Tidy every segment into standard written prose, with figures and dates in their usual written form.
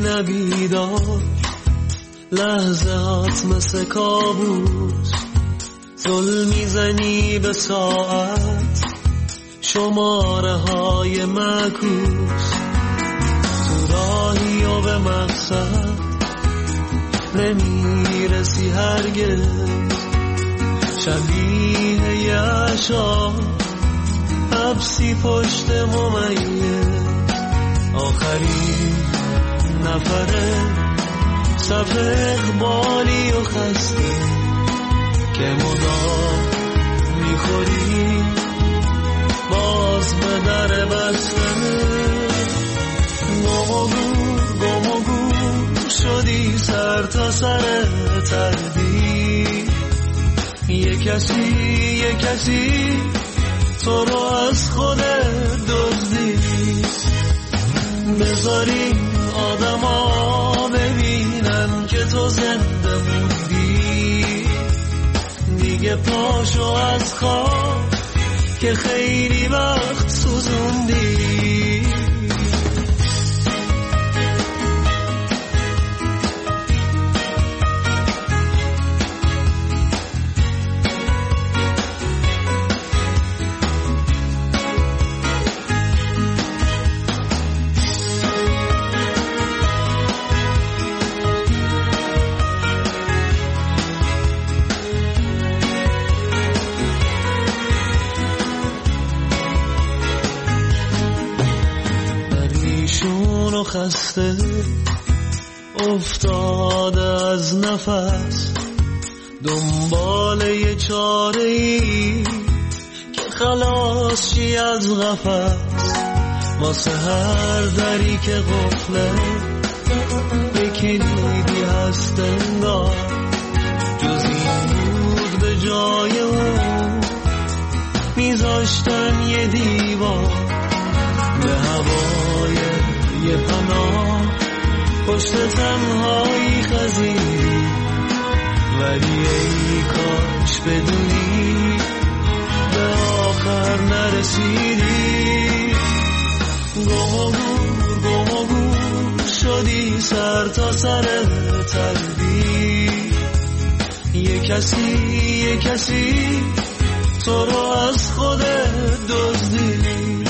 نبیدار، لحظات مثل کابوس، زل میزنی به ساعت، شماره های معکوس، تو راهی و به مقصد نمیرسی هرگز، شبیه یه عشا حبسی پشت ممیز، آخرین نفره صف اقبالی و خسته که مدام میخوری باز به در بسته، گم و گور شدی سر تا سر تردید، یه کسی تو رو از خودت دزدید، بذاری آدما ببینن که تو زنده موندی، دیگه پاشو از خواب که خیلی وقت سوزوندی. خسته افتاده از نفس، دنبال یه چاره‌ای که خلاص شی از قفس، واسه هر دری که قفله یه کلیدی هست انگار، جز این بود به جای اون میذاشتن یه دیوار، به هوای یه پناه پشت تنهایی خزیدی، ولی ای کاش بدونی به آخر نرسیدی، گم و گور شدی سر تا سر تردید، یه کسی تو رو از خودت دزدید،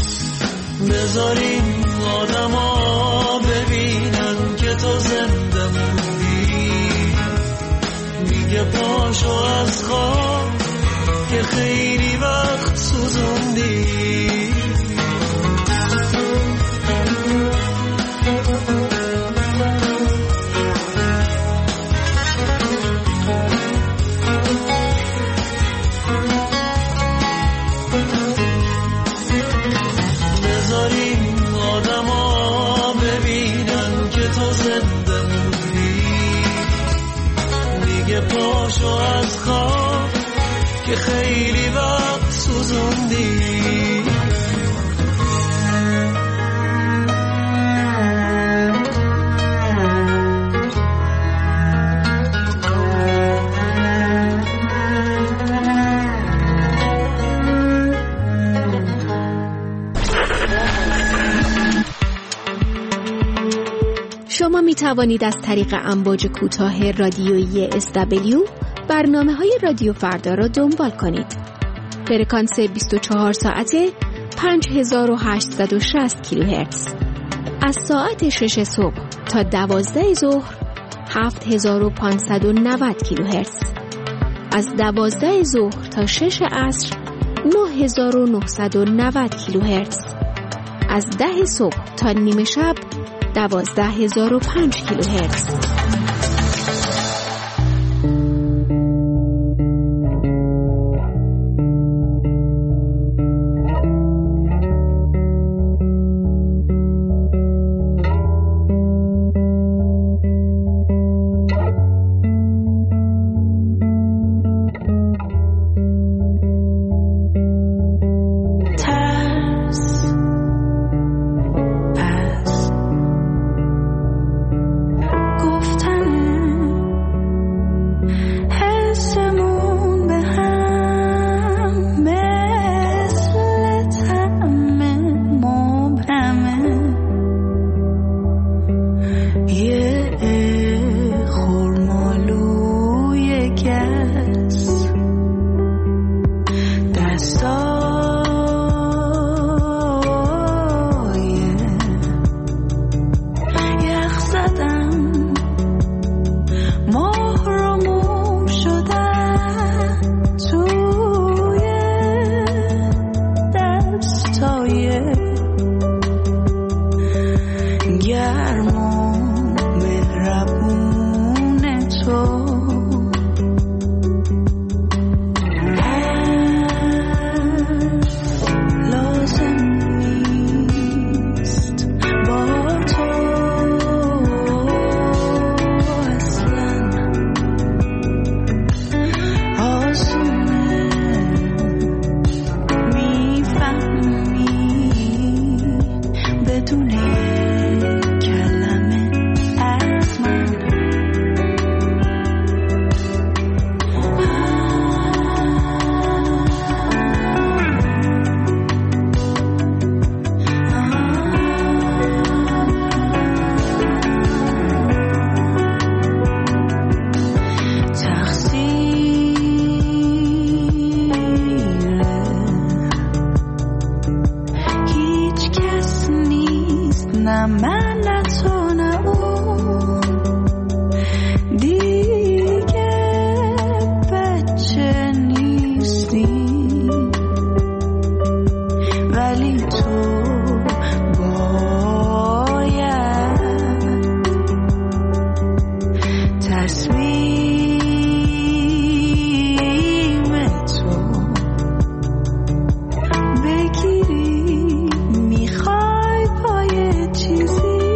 بذاریم آدما ببینن که تو زنده موندی، میگه پاشو از خواب که خیلی وقت سوزوندی. پاشو از خواب که خیلی وقت سوزوندی. شما می توانید از طریق امواج کوتاه رادیویی SW برنامه‌های رادیو فردا را دنبال کنید. فرکانس 24 ساعته 5860 کیلوهرتز. از ساعت 6 صبح تا 12 ظهر 7590 کیلوهرتز. از 12 ظهر تا 6 عصر 9990 کیلوهرتز. از 10 صبح تا نیمه شب 12005 کیلوهرتز. گفت بگیری میخوای پای چیزی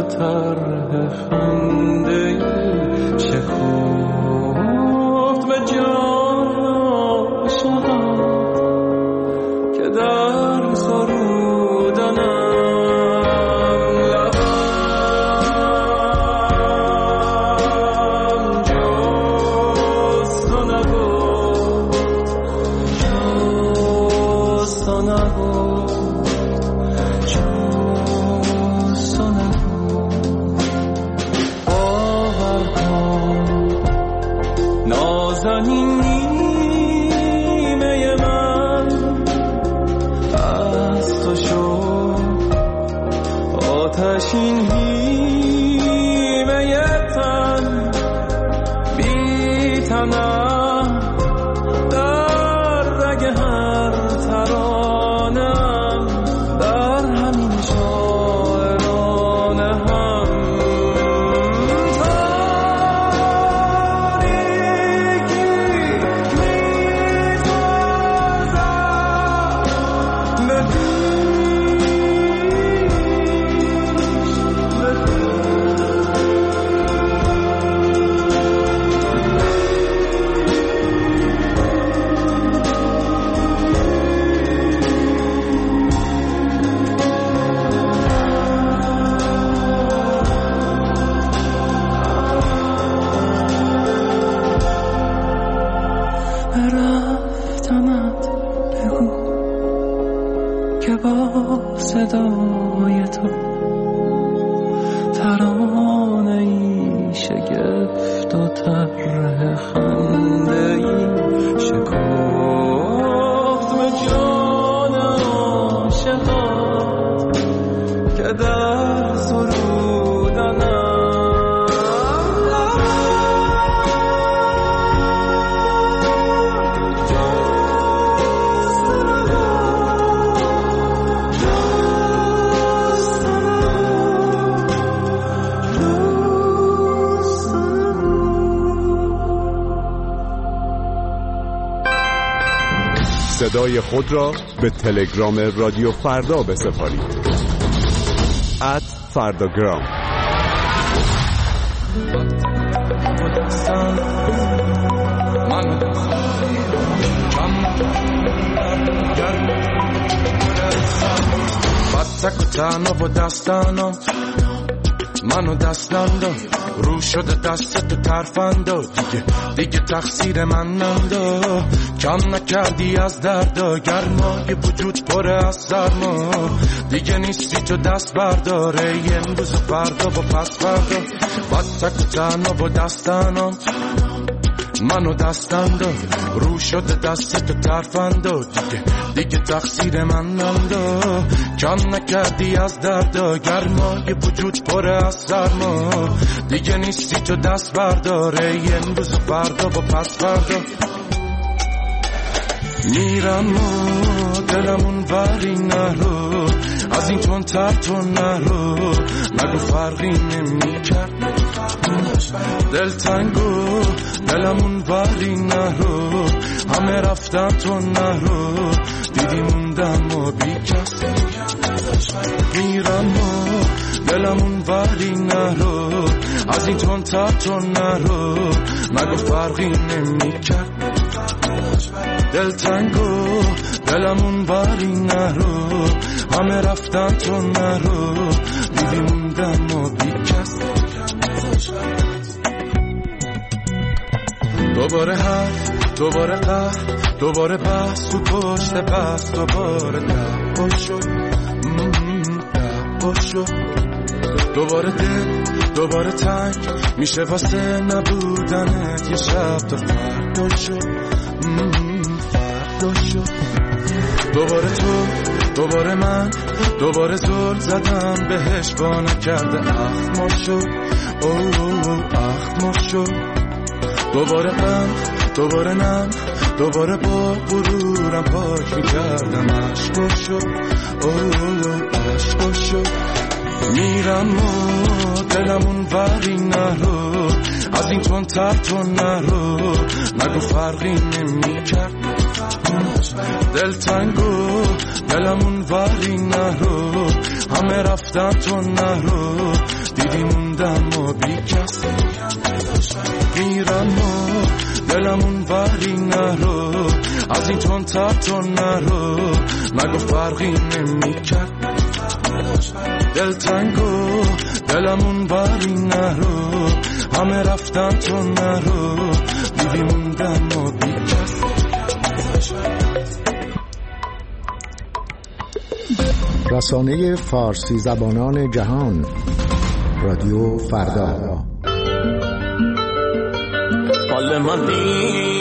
طرح خنده شکفت به جان شدم که در سرودنم آتشین هیمه تن بی تنم در رگ هر ترانم در همین شاعرانه هم تاریکی میتازم به رفتمت بگو که با صدای تو ترانه ای شگفت و طرح خنده ای شکفت به جان عاشقان که در سرودنم صدای خود را به تلگرام رادیو فردا بسپارید. @فرداگرام. تک و تنها با دستانم منو دستم داد رو شده دست تو ترفندا دیگه تقصیر من نندا کم نکردی از دردا گرمای وجود پره از سرما دیگه نیستی تو دست برداره امروز و فردا با پس فردا بعد تک و تنها با دستانم منو دستم داد رو شده دست تو ترفندا دیگه تقصیر من نندا کم نکردی از دردا گرمای وجود پره از سرما دیگه نیستی تو دست برداره امروز و فردا با پس فردا میرم و دلمون وری نرو از این تون تر تو نرو نگو فرقی نمی کرد دل تنگو دلمون وری نرو همه رفتن تو نرو دیدی موندم و بی کس میرم و دلمون وری نرو از این تون تر تو نرو نگو فرقی نمی کرد دل تنگو دلمون وری نرو همه رفتن تو نرو دیدی موندم و بی کس دوباره حرف دوباره قهر دوباره بحث تو پشت بحث دوباره دعوا شد دوباره دل دوباره تنگ میشه واسه نبودنت یه شب تا فردا شد دوباره تو دوباره من دوباره زل زدم بهش با نکرده اخمار شد اخمار شد دوباره غم دوباره نم دوباره با غرورم پاک میکردم عشق شد عشق شد میرم و دلمون وری نرو از این تون تر تو نرو نگو فرقی نمی کرد دل تنگو دلمون وری نرو همه رفتن تو نرو موندم و بی کس میرم و دلمون وری نرو از این تون تا تون نرو مگو فرقی نمیکرد دل تنگو دلمون وری نرو همه رفتن تو نرو بیبی موندم و بی کس رسانه فارسی زبانان جهان رادیو فردا. حال منی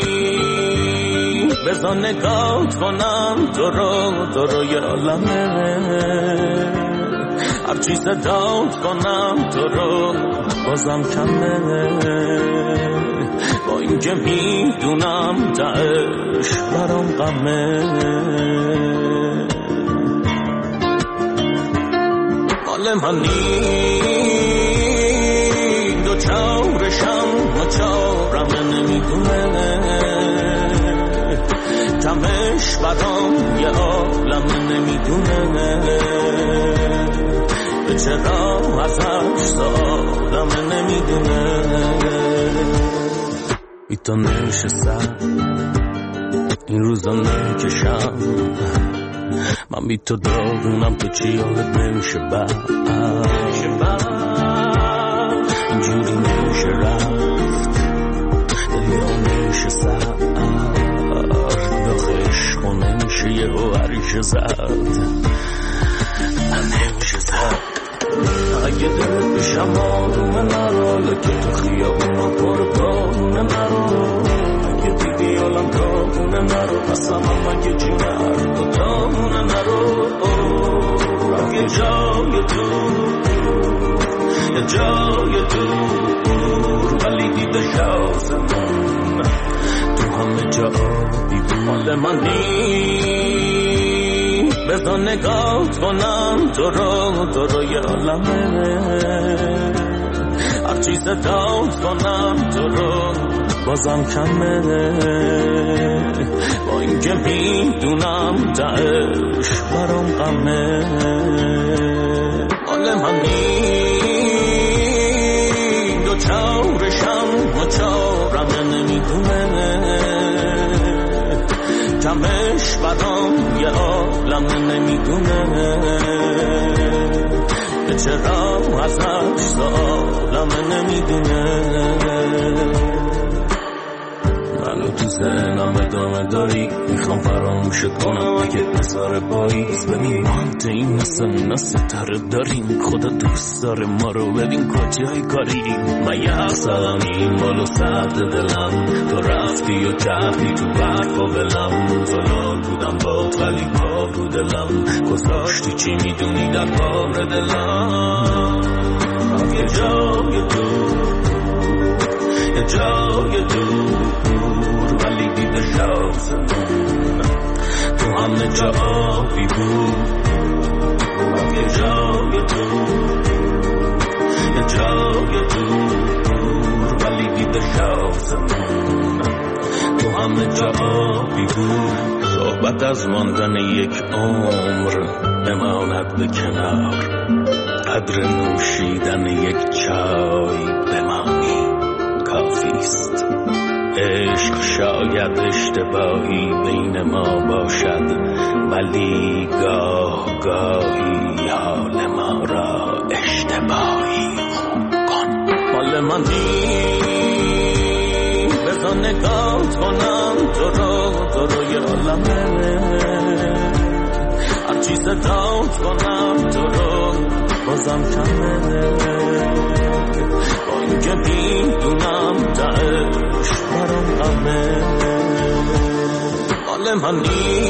بزن نگاه کنم تو رو یه عالمه هرچی صدات کنم تو رو بازم کمه با اینکه میدونم تهش برام غمه حال منی دو چارشم و چارم نمیدونه تمش برام یه عالم نمیدونه به چرا ازش سادم نمیدونه بی تو نشستم این روزا نکشم من بی تو داغونم تو چی یادت نمیشه بعد اینجوری نمیشه رفت دلیا نمیشه سر داخلش خون نمیشه یه هوریشه زد نمیشه زد اگه دل بشم آرومه نرو لکه تو خیابونا پر بارونه نرو اگه دیدی آلم کامونه نرو قسم هم اگه جیگر دوتامونه نرو اگه جای دور ولی دیده شازمون تو همه جا آبی بود حال منی بزن نگاه کنم تو رو یه عالمه هرچی صدات کنم تو رو بازم کمه با اینکه میدونم تهش برام غمه حال منی دو چارشم و چارم نمیدونه کمش برام یه عالم نمیدونه به چرا ازش سالم نمیدونه منو تو ذهنم ادامه داری میخوام فراموشت کنم اگه بذاره باییز ببین مانت این مثل ستاره داریم خدا دوست داره ما رو ببین کجای کاری من یه حسدم این بالو سرد دلم تو رفتی و کردی تو برف و بلم زلال بودم باد ولی پا رو دلم گذاشتی چی میدونی در بار دلم یه جای دور ولی دیده شازمون تو همه جا آبی بود یه جای دور ولی دیده شازمون تو همه جا آبی بود صحبت از ماندن یک عمر بماند به کنار قدر نوشیدن یک چای بمانی کافیست عشق شاید اشتباهی بین ما باشد ولی گاه گاهی حال ما را اشتباهی خوب کن حال منی بزن نگاه کنم تو رو یه عالمه هرچی صدات کنم تو رو بازم کمه با اینکه میدونم تهش برام غمه حال منی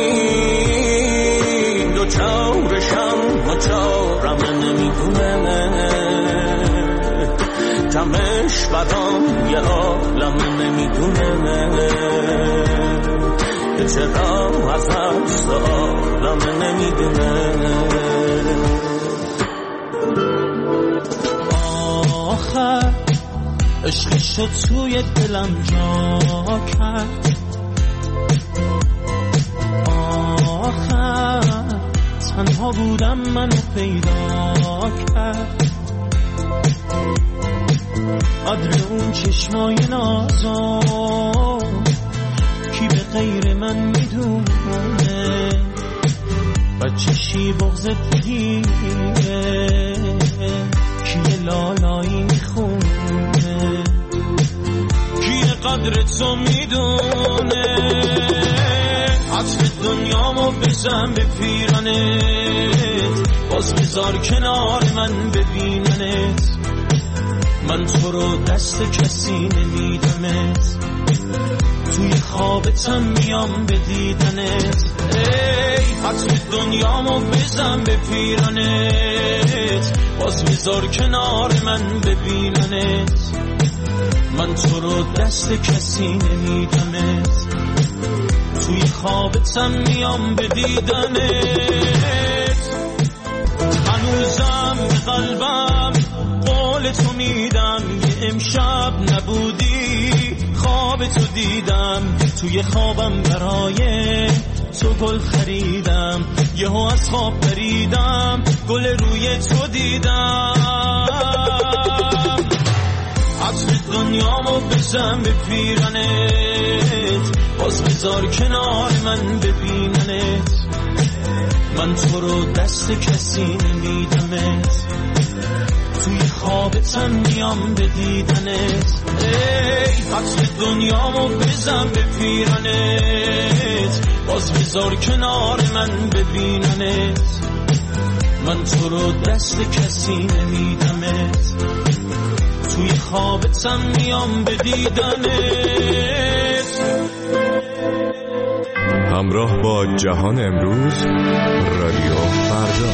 دو چارشم و چارم نمیدونه تمش برام یه عالم نمیدونه که چرا ازش سالم نمیدونه آخر عشقشو توی دلم جا کرد آخر تنها بودم منو پیدا کرد قدر اون چشمای نازم کی به غیر من میدونه بچه شی بغضت بگیره کی لالایی میخونه کی قدر تو میدونه عطر دنیامو بزن به پیرانت باز بذار کنار من ببیننت من تو رو دست کسی نمیدمت توی خوابتم میام به دیدنت ای عطر دنیامو بزن به پیرانت باز بذار کنار من ببیننت من تو رو دست کسی نمیدمت توی خوابتم میام به دیدنت هنوزم به قلبم قول تو میدم یه امشب نبودی خواب تو دیدم توی خوابم برای تو گل خریدم یهو از خواب پریدم گل روی تو دیدم عطر دنیامو بزن به پیرانت باز بذار کنار من ببیننت من تو رو دست کسی نمیدمت توی خوابتم میام به دیدنت ای عطر دنیامو بزن به پیرانت باز بذار کنار من ببیننت من تو رو دست کسی نمیدمت توی خوابتم میام به دیدنت همراه با جهان امروز رادیو فردا.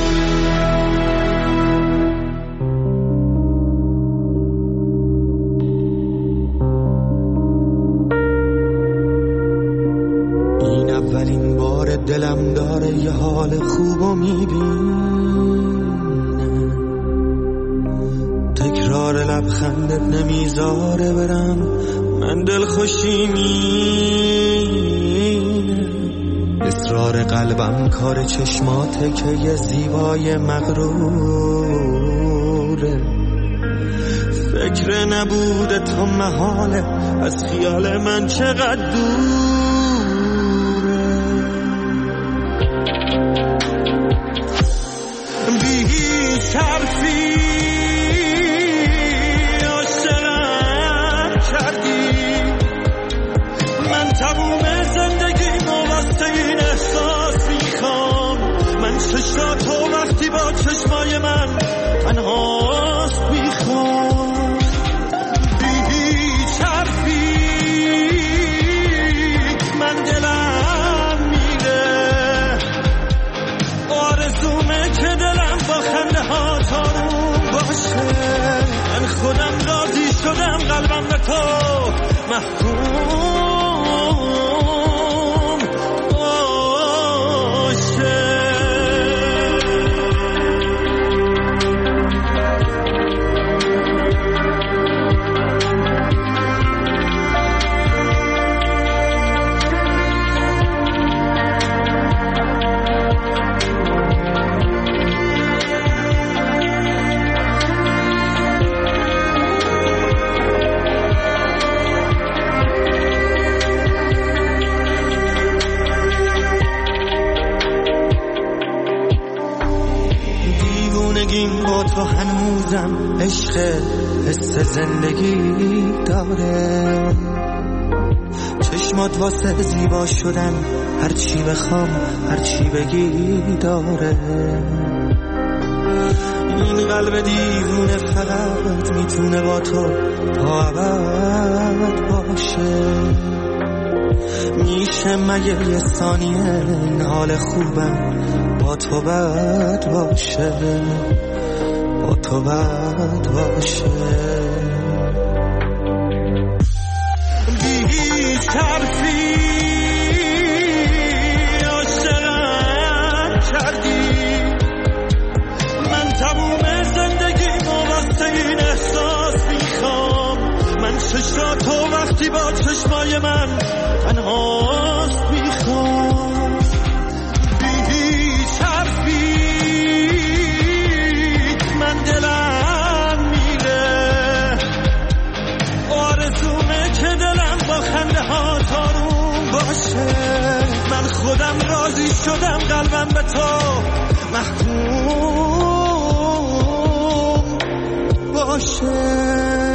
این اولین بار دلم داره یه حال خوبو میبینه تکرار لبخندت نمیذاره برم من دلخوشی اصرار قلبم کار چشماته که یه زیبای مغروره فکر نبوده تو محاله از خیال من چقدر دوره بی هیچ حرفی عاشقم کردی من تموم زندگیمو واسه این احساس میخوام من چشماتو وقتی با چشمای من تنهاست میخوام بی هیچ حرفی من دلم میره آرزومه که دلم با خنده ها تاروم باشه من خودم راضی شدم قلبم به تو محکوم با تو هنوزم عشق حس زندگی داره چشمات واسه زیبا شدن هرچی بخوام هرچی بگی داره این قلب دیوونه فقط میتونه با تو تا ابد باشه میشه مگه یه ثانیه این حال خوبم با تو بد باشه با تو بد باشه بی هیچ حرفی عاشقم کردی من تموم زندگیمو واسه این احساس میخوام من چشماتو وقتی با چشمای من تنهاست میخوام بی هیچ حرفی من دلم میره خودم راضی شدم قلبم به تو محکوم باشه.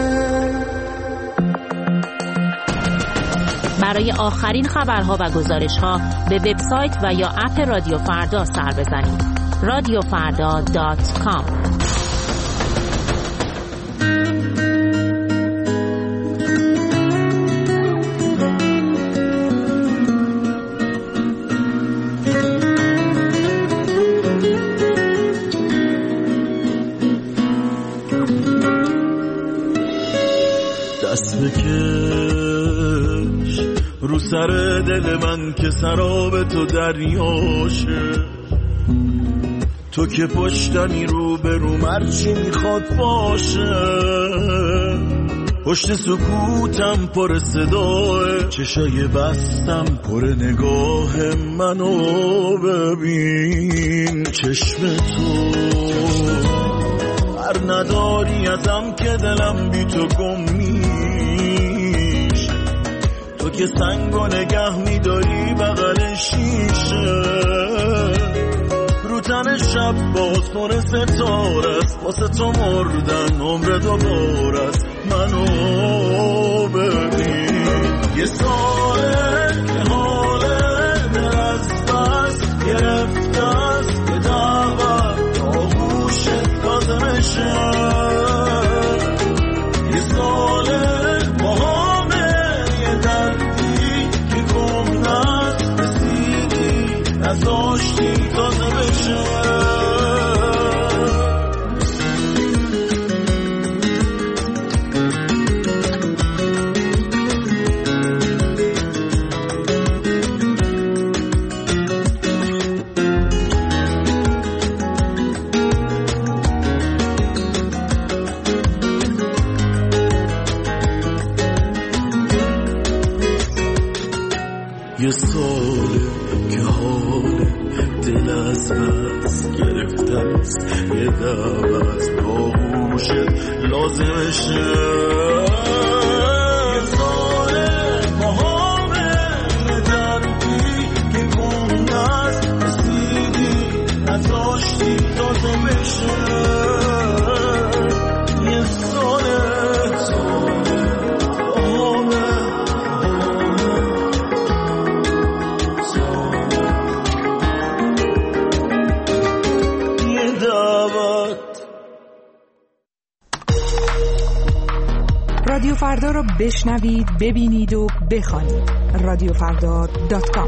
برای آخرین خبرها و گزارش‌ها به وبسایت و یا اپ رادیو فردا سر بزنید. radiofarda.com. دست بکش رو سر دل من که سراب تو دریاشه، تو که پشتمی رو به رو مرچی میخواد باشه. پشت سکوتم پر صداه، چشای بستم پر نگاه منو ببین. چشم تو هر نداری ازم که دلم بی تو گم میشه، تو که سنگو نگه میداری بغل شیشه. رو تن شب باز پر ستاره است، واسه تو مردن عمر دوباره است. منو ببین یه ساله که حاله دل از بس گرفته است، یه دعوت آغوش لازمشه. یه ساله باهامه یه دردی که گم نست، رسیدی نزاشتی تازه بشه. یه ساله که حال دل از بس گرفته است، یه دعوت باهوشت لازمشه. یه ساله باهامه یه دردی که گم نست، رسیدی نزاشتی تازه بشه. یه ساله رادیو فردا رو بشنوید، ببینید و بخوانید. radiofarda.com.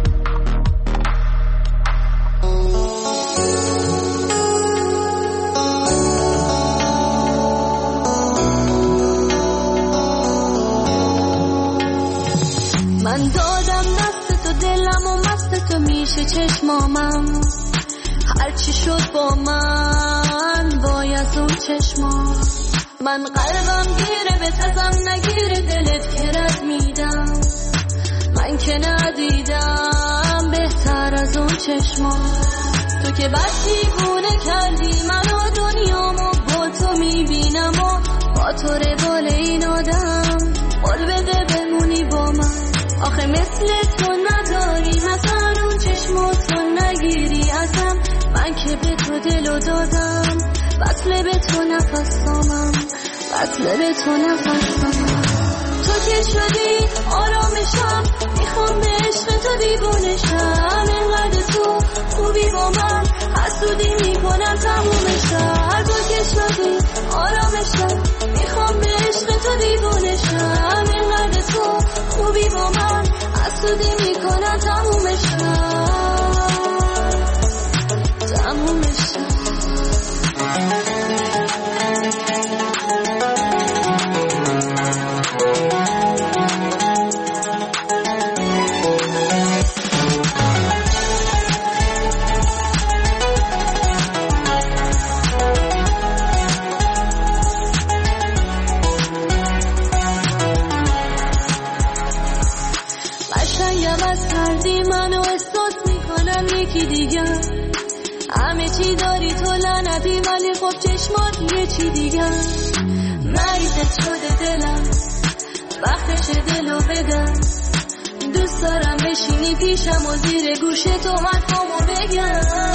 من دادم دست تو دلم و مست تو میشه چشمامم، هرچی شد با من وای از اون چشما. من قلبم گیره به تزم نگیره، دلت که رد میدم، من که ندیدم بهتر از اون چشما. تو که بس دیوونه کردی منو، دنیامو با تو میبینم و با تو روال این آدم. قول بده بمونی با من، آخه مثل تو نداری، مثلا اون چشماتو نگیری ازم. من که به تو دلو دادم، وصله به تو نفسامم، وصله به تو نفسامم. تو که شدی آرامشم، میخوام به عشق تو دیوونشم. اینقدر تو خوبی با من، حسودی میکنم تمومشم. تو که شدی آرامشم، میخوام به عشق تو دیوونشم. اینقدر تو خوبی با من، حسودی میکنم تمومشم، تمومشم. همه چی داری تو لعنتی، ولی خب چشمات یه چی دیگر. مریضت شده دلم، وقتش دلو بدم. دوست دارم بشینی پیشم و زیر گوش تو حرفامو بگم.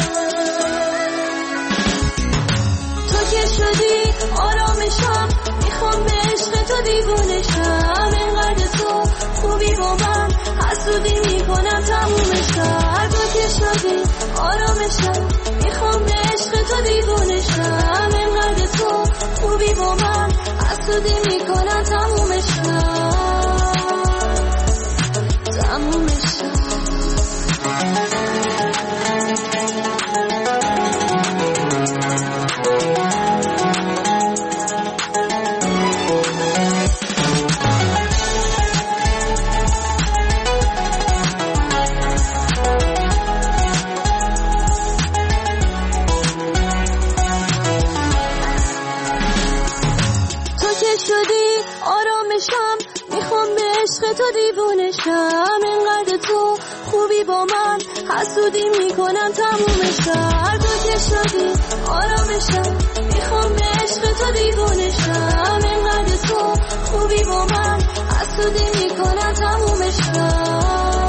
تو که شدی آرامشم، میخوام به عشق تو دیوانشم. اینقدر تو خوبی با من، حسودی میکنم تمومشم. تو که شدی آرامشم، میخوام به عشق تو دیوانشم. اینقدر تو خوبی با من، حسودی میکنم تمومشم. تو دیوانشم. اینقدر تو خوبی با من، حسودی میکنم تمومشم. تو که شدی آرامشم، میخوام به عشق تو دیوانشم. اینقدر تو خوبی با من، حسودی میکنم تمومشم.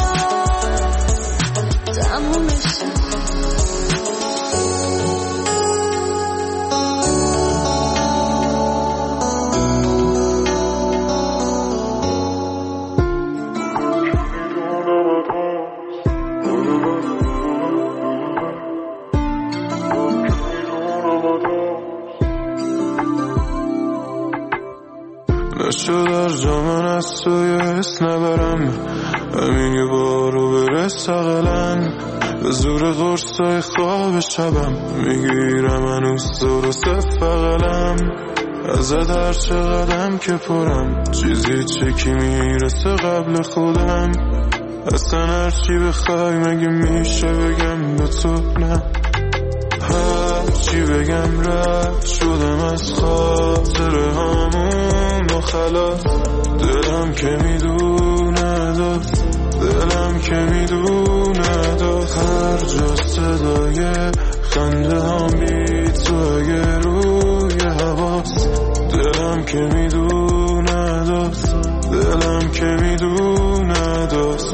نشد در جامن از توی حس نبرم، همین یه بارو برس اقلن. به زور قرصای خواب شبم میگیرم هنوز درست فقلم. ازت هر چه قدم که پرم، چیزی چکی میرسه قبل خودم. اصلا هر چی بخوای مگه میشه بگم به تو نه؟ هر چی بگم رد شدم از خاطره هامون و خلاص. دلم که میدونه داد، دلم که میدونه داد. هر جا صدای خنده هم بی تو اگه روی حواس. دلم که میدونه داد، دلم که میدونه داد.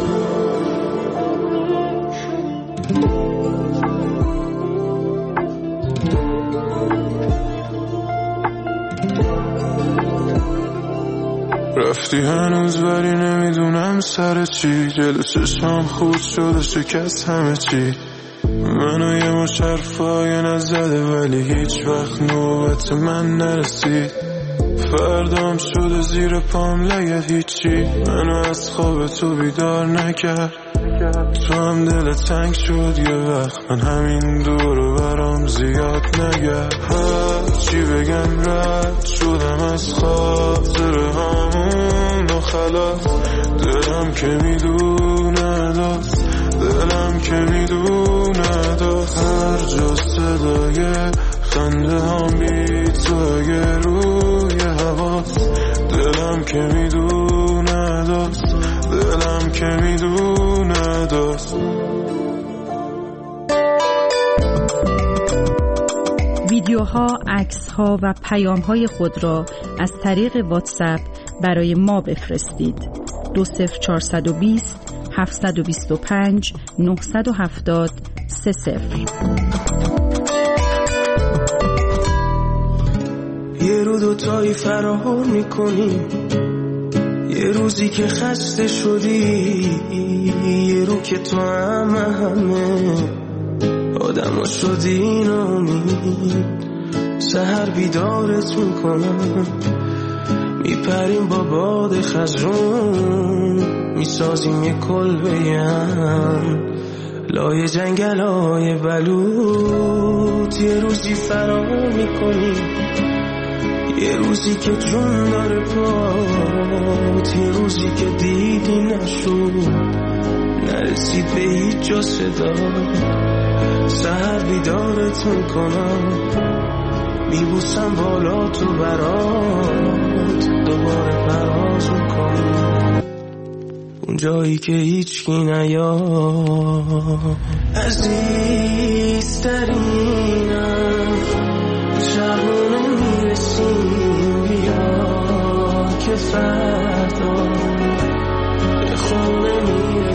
رفتی هنوز ولی نمیدونم سر چی. جلو چشم خورد شده شکست همه چی. منو یه مش حرفای نزده ولی هیچ وقت نوبت من نرسید. فردام شده زیر پام لگد هیچی. منو از خواب تو بیدار نکرد. تو هم دل تنگ شد یه وقت، من همین دورو برام زیاد نگرد. هر چی بگم رد شدم از خاطره هامون و خلاص. دلم که میدونه داد، دلم که میدونه داد. هر جا صدای خنده هم بی تو اگه روی حواس. دلم که میدونه داد، دلم که میدونه داد. ویدیوها، عکس‌ها و پیام‌های خود را از طریق واتساپ برای ما بفرستید. 20420 725 970 30. یه رو دوتایی فرار میکنیم، یه روزی که خسته شدی، یه رو که تو همه آدم ها شدی نامید. سحر بیدارت میکنم، میپریم با باد خزرون، میسازیم یه کلبه هم لای جنگل های بلوط. یه روزی فرار میکنیم، یه روزی که جون داره پات، یه روزی که دیدی نشد، نرسید به هیچ جا صدا. سحر بیدارت میکنم، میبوسم بالا تو برات، دوباره پرواز میکنم اون جایی که هیچکی نیاد. عزیزترینم شبونه میرسیم، بیا که فردا به خونه میرسیم.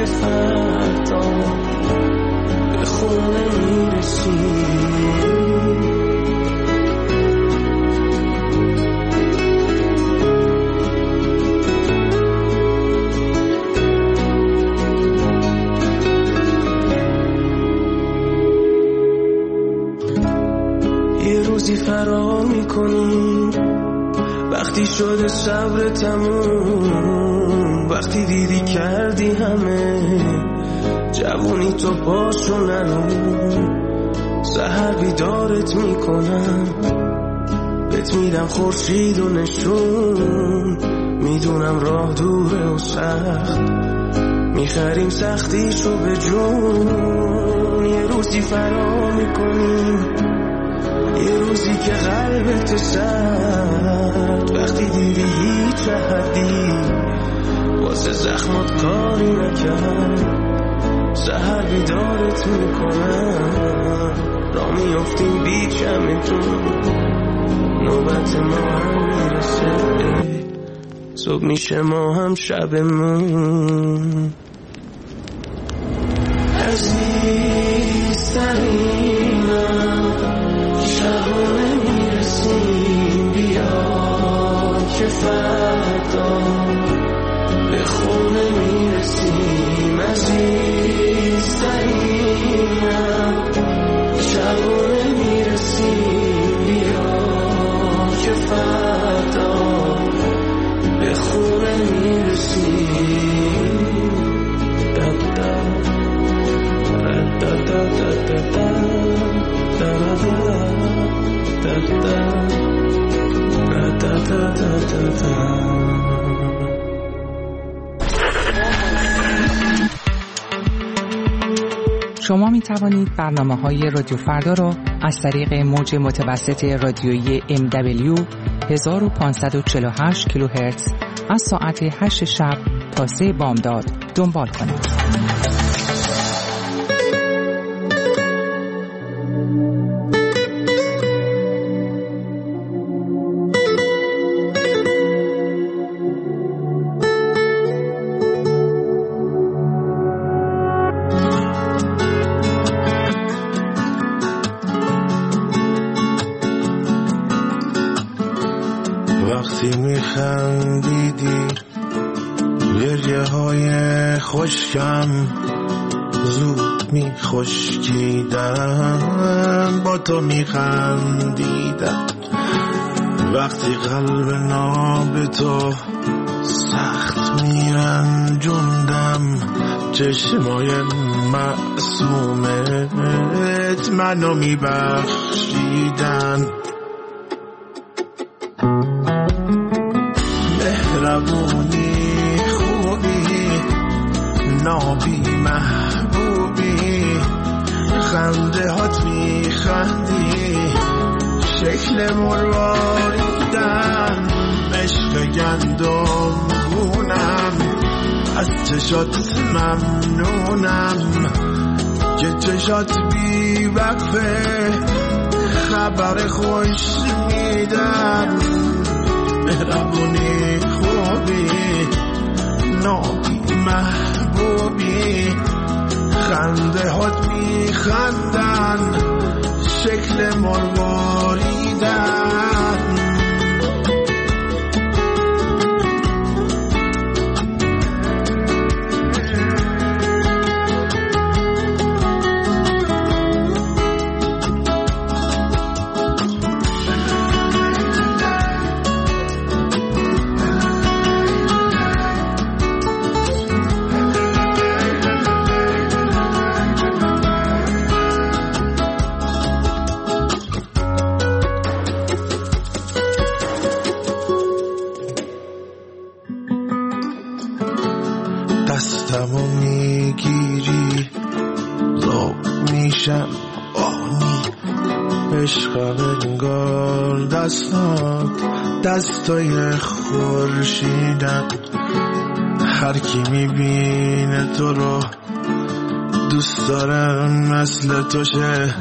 که فردا به خونه میرسیم. روزی فرار میکنیم وقتی شده صبر تموم، وقتی دیدی کردی همه جوونی تو پاشو نرو، سحر بیدارت میکنم بهت میدم خورشید و نشون، میدونم راه دوره و سخت میخریم سختیشو به جون. یه روزی فرار میکنیم، یه روزی که قلبت سرد، وقتی دیدی هیچ راحتی واسه زخمات کاری نکرد، سحر بیدارت میکنم را میافتیم بی چمتون، نوبت ما هم میرسه صبح میشه ما هم شبمون. عزیزترینم شبونه میرسیم، بیا که فردا به خونه میرسیم. عزیزترینم شبونه میرسیم، بیا که فردا به خونه میرسیم. شما می توانید برنامه‌های رادیو فردا را از طریق موج متوسط رادیویی MW 1548 کیلوهرتز از ساعت 8 شب تا 3 بامداد دنبال کنید. وقتی میخندیدی گریه های خشکم زود میخشکیدن، با تو میخندیدم وقتی قلب ناب تو سخت میرنجوندم، چشمای معصومت منو میبخشیدن. مهربونی خوبی نابی محبوبی، خنده هات میخندی شکل مرواریدن، عشق گندم گونم از چشات ممنونم که چشات بی وقفه خبر خوش میدن. مهربونی خوبی نابی محبوبی، خنده هات میخندن شکل مرواریدن. دستمو میگیری زاب میشم آنی، عشق انگار دستات دستای خورشیدن، هر کی میبینه تو رو دوست داره مثل تو شه،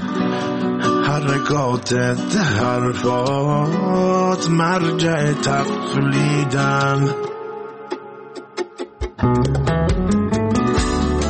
حرکاتت حرفات مرجع تقلیدن.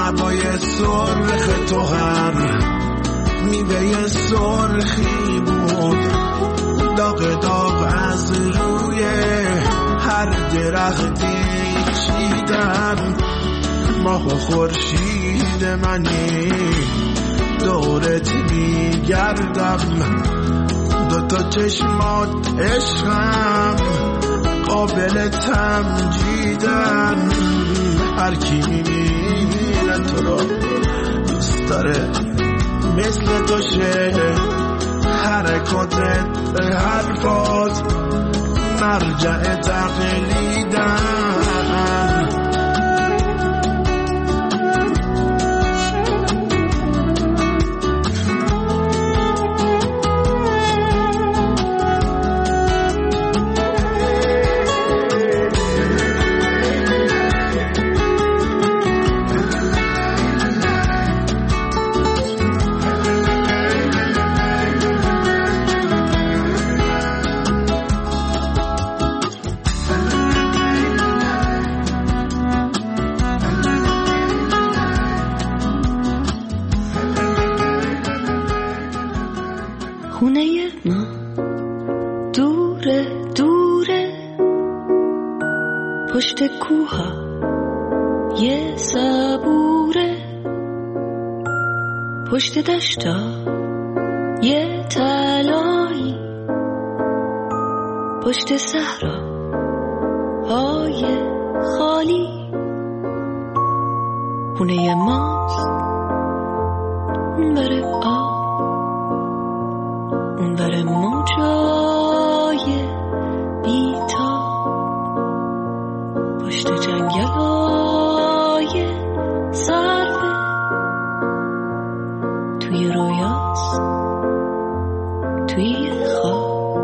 لبای سرخ تو هم میوه سرخی بود، داغ داغ از روی هر درختی چیدم. ماه و خورشید منی دورت میگردم، دوتا چشمات عشقم قابل تمجیدن. هر کی میبینه تو رو دوست داره مثل تو شه، حرکاتت حرفات مرجع تقلیدن. پشت کوها یه صبوره، پشت دشتا یه تلایی، پشت صحرا های خالی. خونه ماست اون بره آب، اون بره موجای بیتا، پشت جنگلای سربه توی رویاست، توی خواب،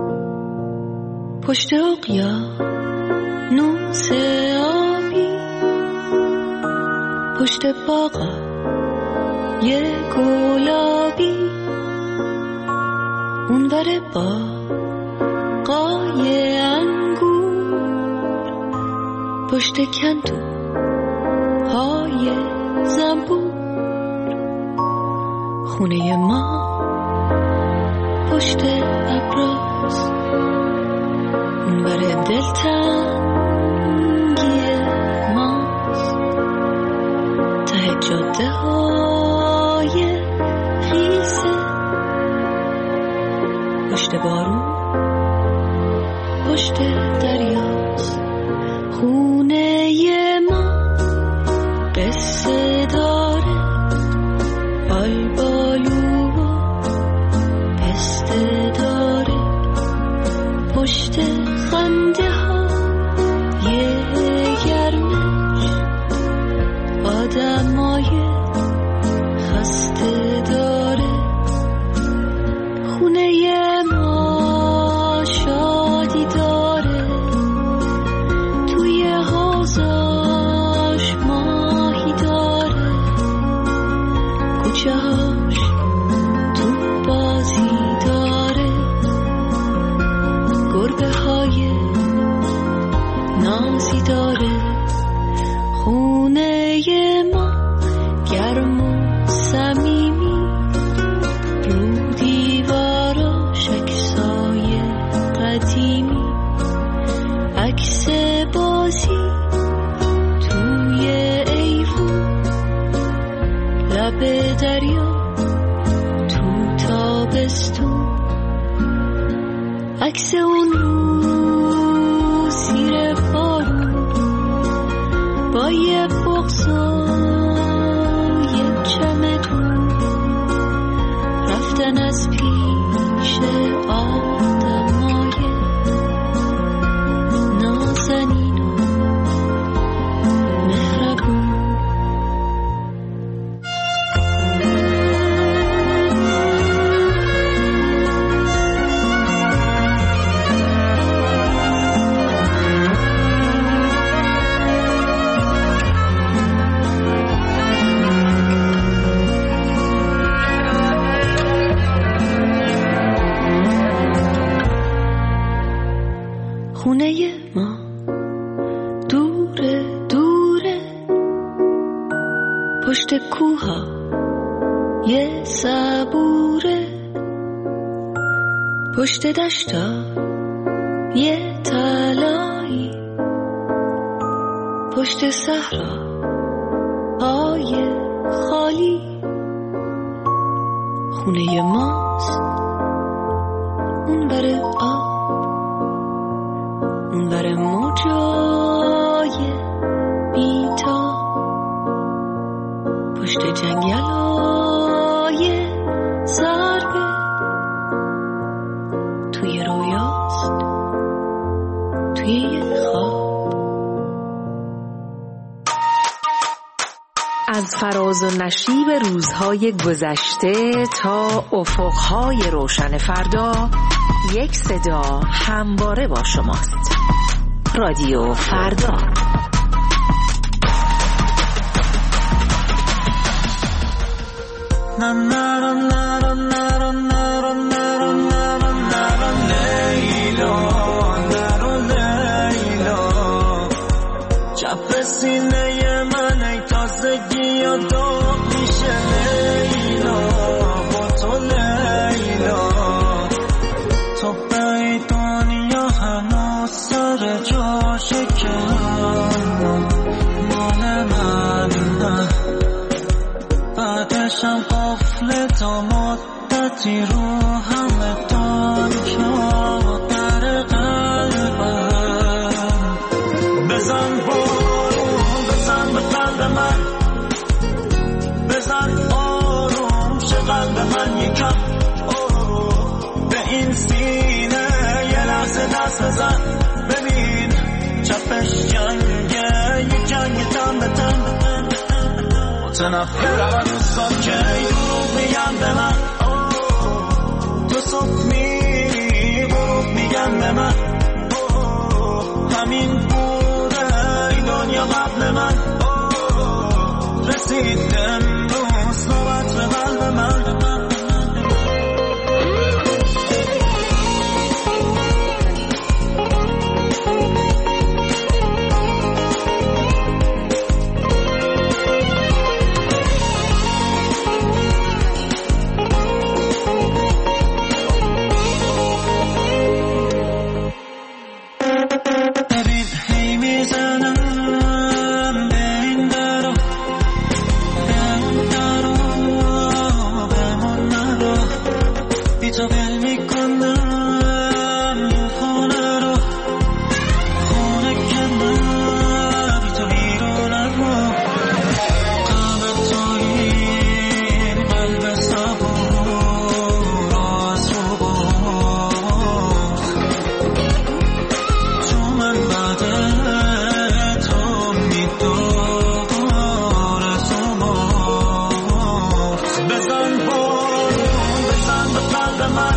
پشت اقیانوس آبی، پشت باغا یه گلابی، اون بره باغای پشت کندو های زنبور. خونه ما پشت ابراز، اون بره دلتنگی ماست، ته جاده های خیسه، پشت بارون پشت دریاست. خونه ما قصه داره، بالبالو و پسته داره، پشت خنده ها یه گرمش آدمای خسته داره. خونه ما شادی داره، حوضاش ماهی داره، کوچه‌هاش تو بازی داره، گربه های نازی داره. خونه ما گرم و صمیمی، رو دیواراش عکسای قدیمی، عکس بازی توی ایوون، لب دریا تو تابستون، عکس اون رو زیر بارون با یه بغض و یه چمدون، رفتن از پیش آدمای نازنین و مهربون. پشت کوها یه صبوره، پشت دشتا یه طلایی، پشت صحرا های خالی، خونه ماست اون بر آب، اون بر موجای بیتا، پشت جنگلای زربه، توی رویاست توی یه خواب. از فراز و نشیب روزهای گذشته تا افقهای روشن فردا، یک صدا همواره با شماست. رادیو فردا. سینه من ای تازگی و داغ میشه لیلا، با تو لیلا، تو به دنیا هنوز سر جاشه که مال من، بعدشم قفل تا مدتی رو همه دنیا در قلبم. بزن بزن آروم شه قلب من یکم، به این سینه یه لحظه دست بزن، ببین چپش جنگه، یه جنگ تن به تن، متنفرم از دوستان که دروغ میگن به من، تو صبح میری غروب میگن به من، همین بوده این دنیا قبل من، رسید امروز نوبت به قلب من. ببین هی میزنم به این درو، تو بل میکنم خونه رو، خونه کنم بی تو بیرونم رو، قلب تویین قلب صبور از رو باخت، تو من بعد تو میدار از رو باخت. بزن من،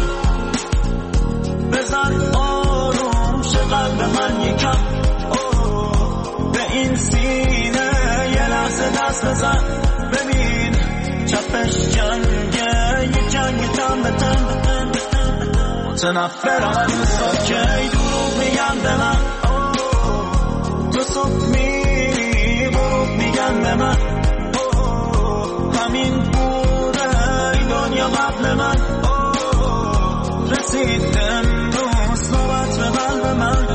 بزن آروم شه قلب من یکم، به این سینه یه لحظه دست بزن، ببین چپش جنگه، یه جنگ تن به تن، متنفرم از دوستان که دروغ میگن به من، تو صبح میری غروب میگن به من، همین بوده این دنیا قبل من، رسید امروز نوبت به قلب من.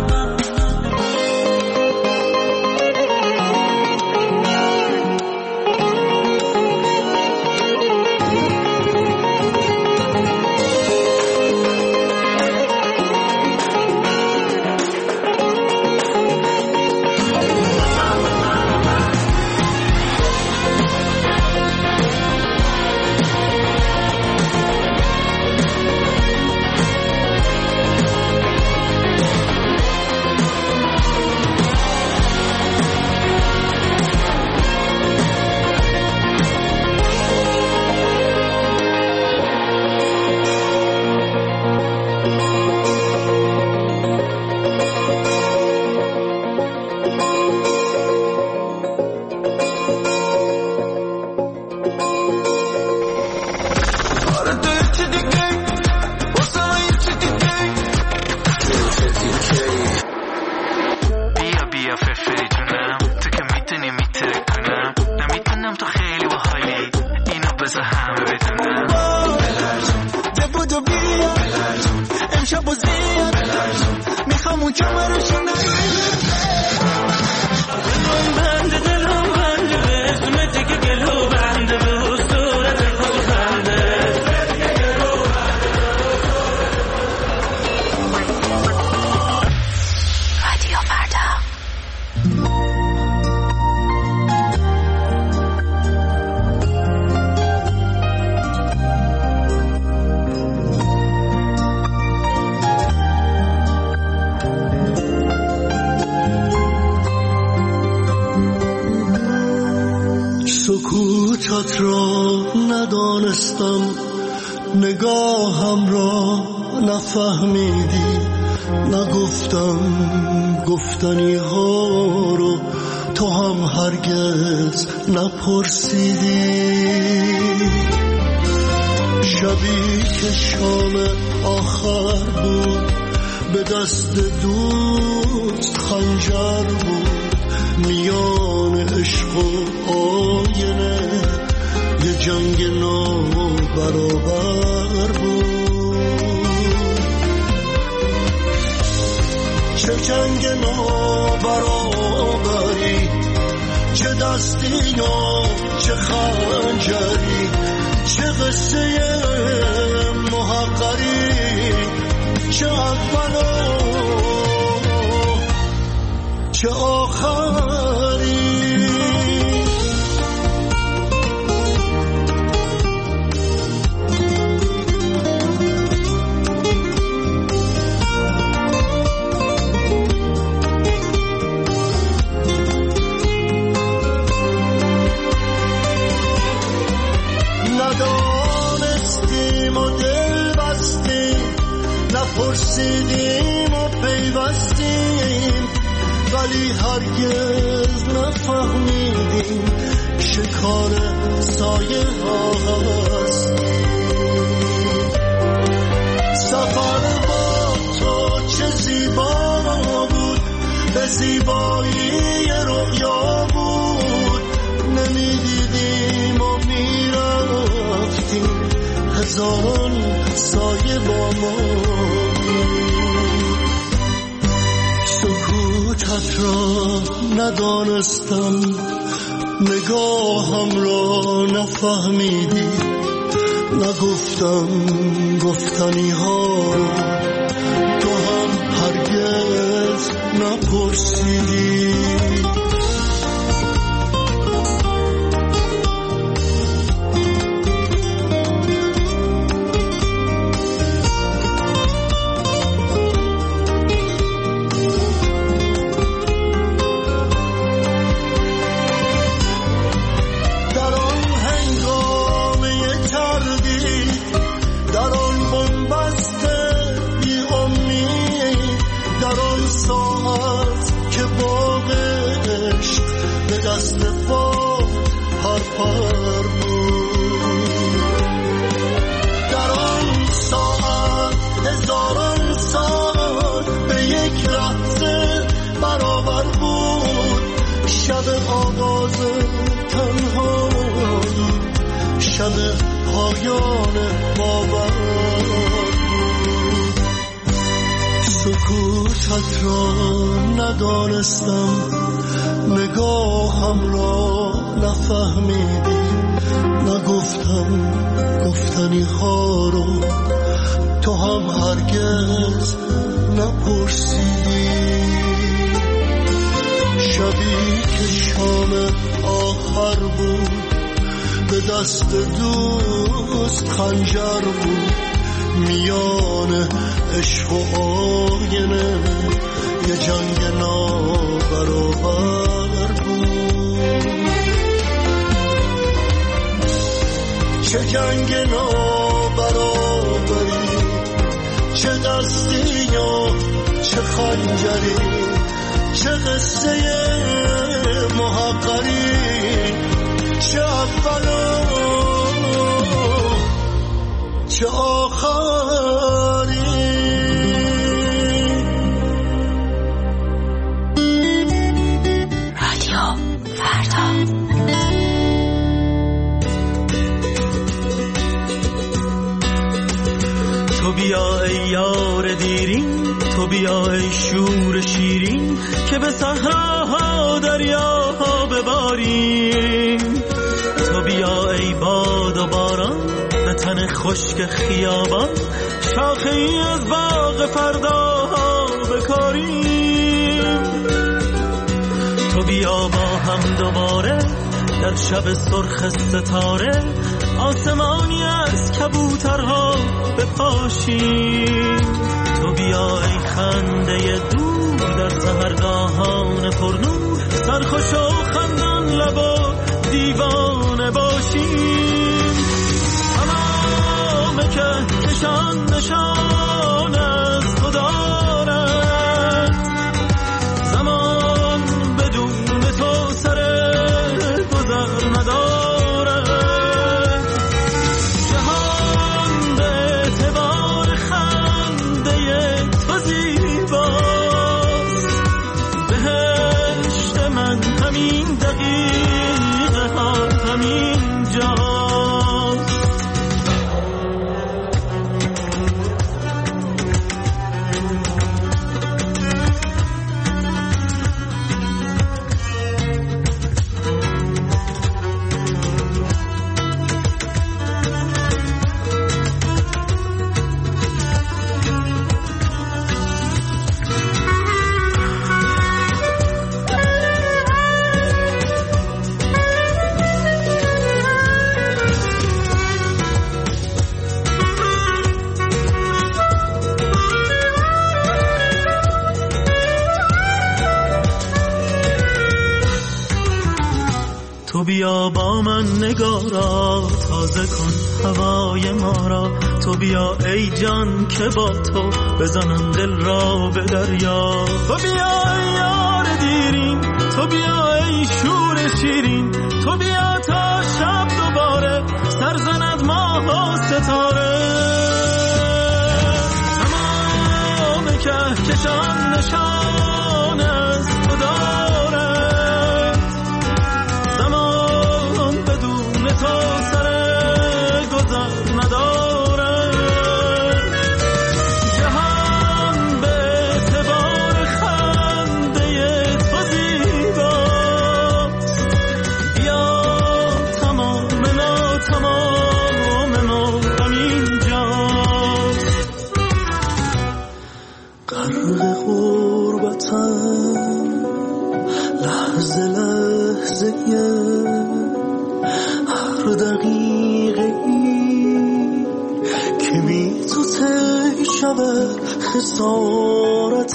بذار همه بدونم بودو بیا امشب و زیاد میخوام اون کمرشو نگیرم دلم بنده به اسمت که گلو بنده به صورت خود خنده رادیو فردا. سکوتت را ندانستم، نگاهم را نفهمیدی، نگفتم گفتنی ها رو تو هم هرگز نپرسیدی. شبی که شام آخر بود به دست دوست خنجر بود، میان عشق و آینه یه جنگ نابرابر بود. چه جنگ نابرابری، چه دستی و چه خنجری، چه قصه محقری، چه اول و چه آخری. ندانستیم و دل بستیم، نپرسیدیم و پیوستیم، ولی هرگز نفهمیدیم شکار سایه هاست. سفر با تو چه زیبا بود، به زیبایی رؤیا بود، نمیدیدیم و میرفتیم، هزاران سایه با ما. سکوتت را ندانستم، نگاهم را نفهمیدی، نگفتم گفتنی ها رو تو هم هرگز نپرسیدی. شب پایان باور بود. سکوتت را ندانستم، نگاهم را نفهمیدی، نگفتم گفتنی ها رو تو هم هرگز نپرسیدی. شبی که شام آخر بود به دست دوست خنجر بود، میان عشق و آینه یه جنگ نابرابر بود. چه جنگ نابرابری، چه دستی و چه خنجری، چه قصه محقری، چه اول و چه آخری. رادیو فردا. بیا ای شور شیرین که به صحراها دریاها بباریم. تو بیا ای باد و باران به تن خشک خیابان، شاخه ای از باغ فرداها بکاریم. تو بیا با هم دوباره در شب سرخ ستاره، آسمانی از کبوترها بپاشیم. تو بیا ای خنده دور در سحرگاهان پرنور، سرخوش و خندان لب و دیوانه باشیم. تمام کهکشان نشان از تو دارد، زمان بدون تو سر گذر ندارد. جهان به اعتبار خنده تو زیباست، بهشت من همین دقیقه ها همین جاست. تو بیا با من نگارا تازه کن هوای ما را. تو بیا ای جان که با تو بزنم دل را به دریا. تو بیا ای یار دیرین، تو بیا ای شور شیرین، تو بیا تا شب دوباره سر زند ماه و ستاره. تمام کهکشان نشان از تو دارد، زمان بدون تو سر گذر ندارد. جهان به اعتبار خنده تو زیباست، بیا تمام ما همین جاست. غرق غربتم لحظه لحظه هر دقیقه که بی تو تی شود خسارت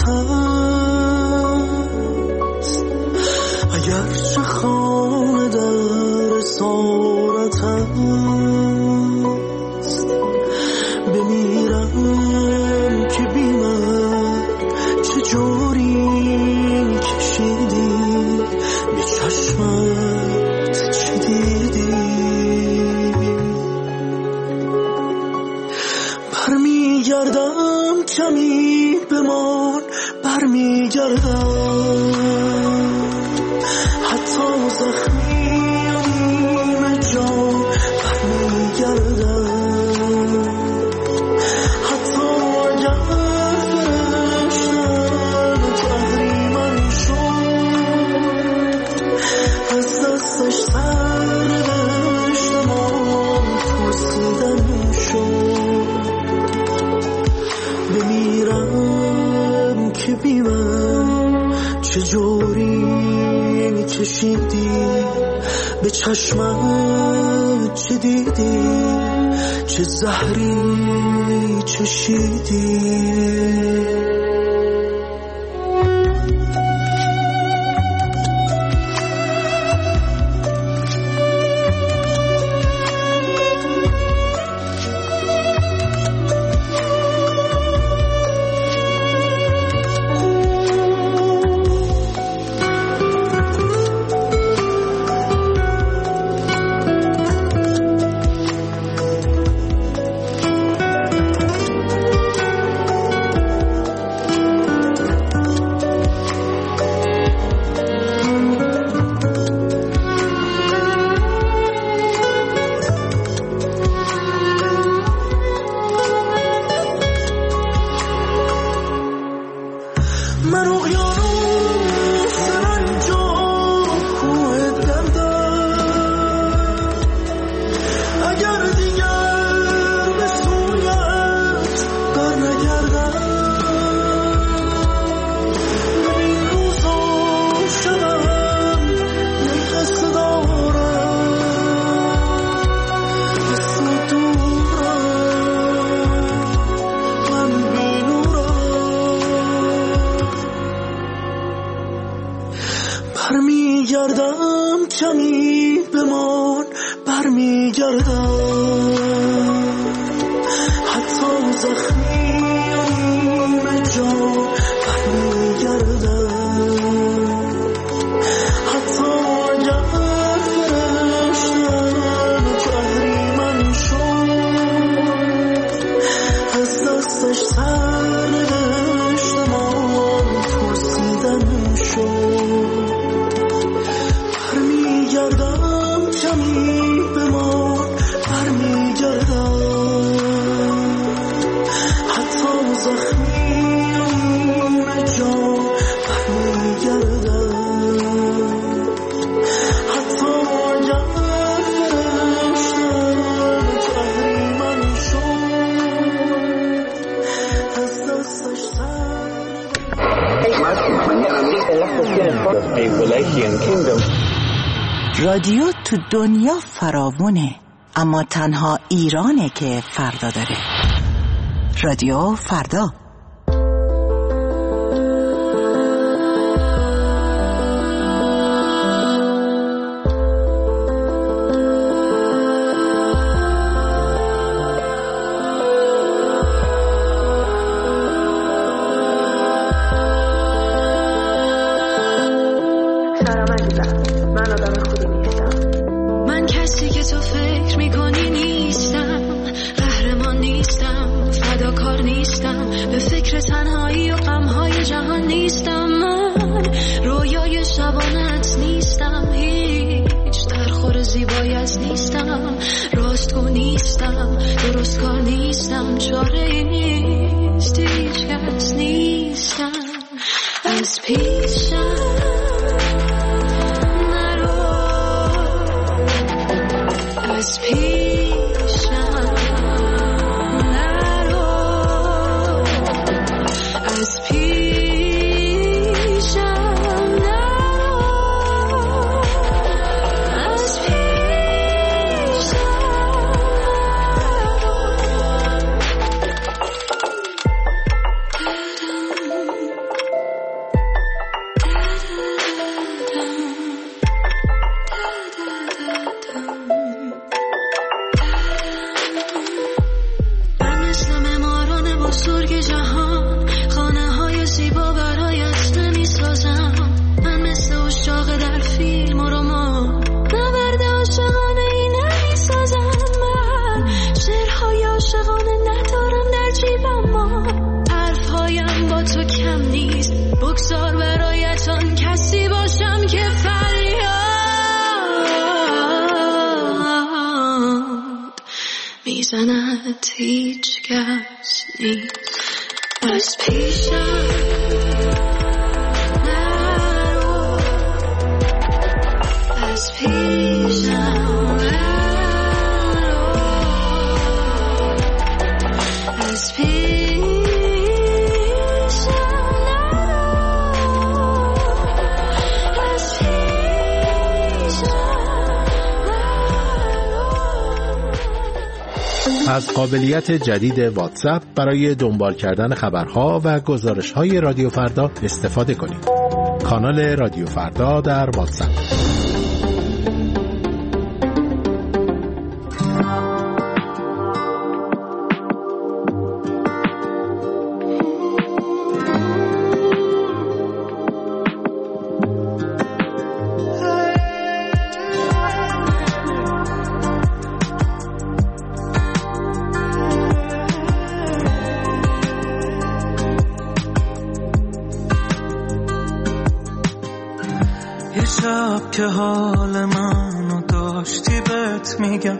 است. اگرچه خانه در اسارت است، بمیرم که بی من چه جوری کشیدی به چشمت چه دیدی. برمیگردم کمی بمان، برمیگردم حتی زخمی و نیمه جان، برمیگردم حتی اگر فرشتن تحریمم شد، از دستش سر دشتم پرسیدن شد. بمیرم که بی من چه جوری کشیدی به چشمت چه دیدی، چه زهری چشیدی. برمیگردم، حتی زخمی اون جا برمیگردم، حتی اگر فرشتم تحریمم شد، از دستش سر دشتم پرسیدن شد. برمیگردم کمی به ما برمیگردم، حتی زخمی اون جا برمیگردم، حتی اگر فرشتم تحریمم شد، از دستش سر رادیو تو دنیا فراوونه، اما تنها ایرانه که فردا داره. رادیو فردا. هیچ کس نیست از پیشم، نرو از پیشم، نرو از پیشم، نرو از از قابلیت جدید واتساپ برای دنبال کردن خبرها و گزارش‌های رادیو فردا استفاده کنید. کانال رادیو فردا در واتساپ. که حال منو داشتی بهت میگم،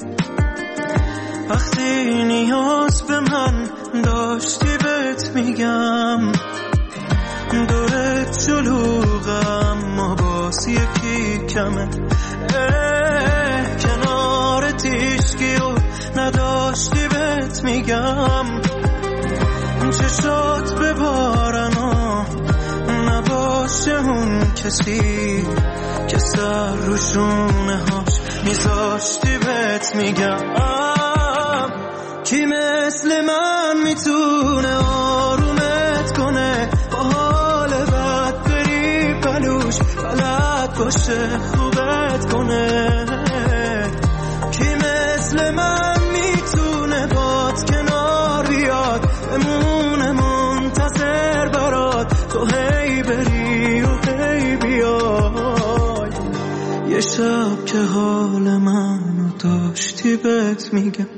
وقتی نیاز به من داشتی بهت میگم، دورت شلوغم ما باز یکی کمه، کنار تیشکی و نداشتی بهت میگم، چشات به بارنا نباشه اون کسی که سر روشونه هاش میذاشتی بهت میگم، کی مثل من میتونه آرومت کنه، با حال بد بری پلوش بلد باشه خوبت کنه، شب که حال منو داشتی بهت میگم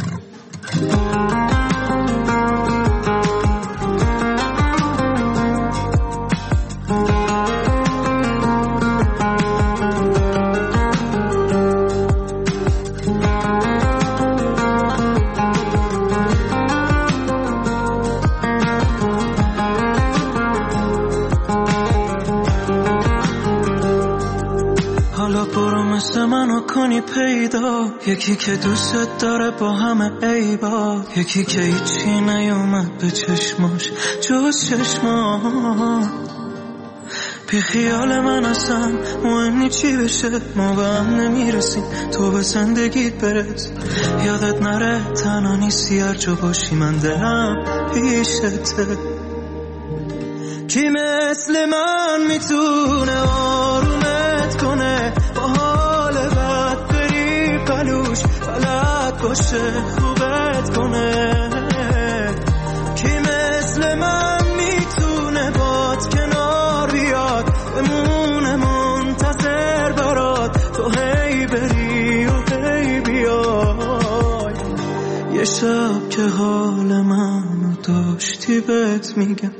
کنی پیدا یکی که دوست داره با همه عیبا یکی که هیچی نیومد به چشماش جز چشما بی خیال من اصلا مهمی چی بشه ما به هم نمیرسیم تو به زندگیت برس یادت نره تنها نیستی هر جا باشی من دلم پیشته کی مثل من میتونه آرومت کنه با حال بد بری قلوش بلد باشه خوبت کنه کی مثل من میتونه باد کنار بیاد بمونه منتظر برات تو هی بری و هی بیای یه شب که حال منو داشتی بهت میگم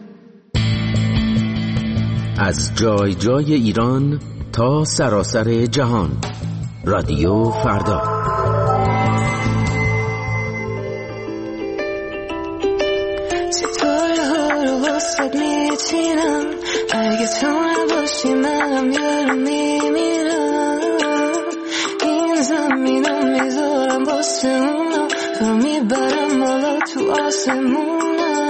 از جای جای ایران تا سراسر جهان رادیو فردا ستاره ها رو واسد میچینم اگه تو نباشی منم یارو میمیرم این زمین رو میذارم واسه اونا تو میبرم بالا تو آسمونم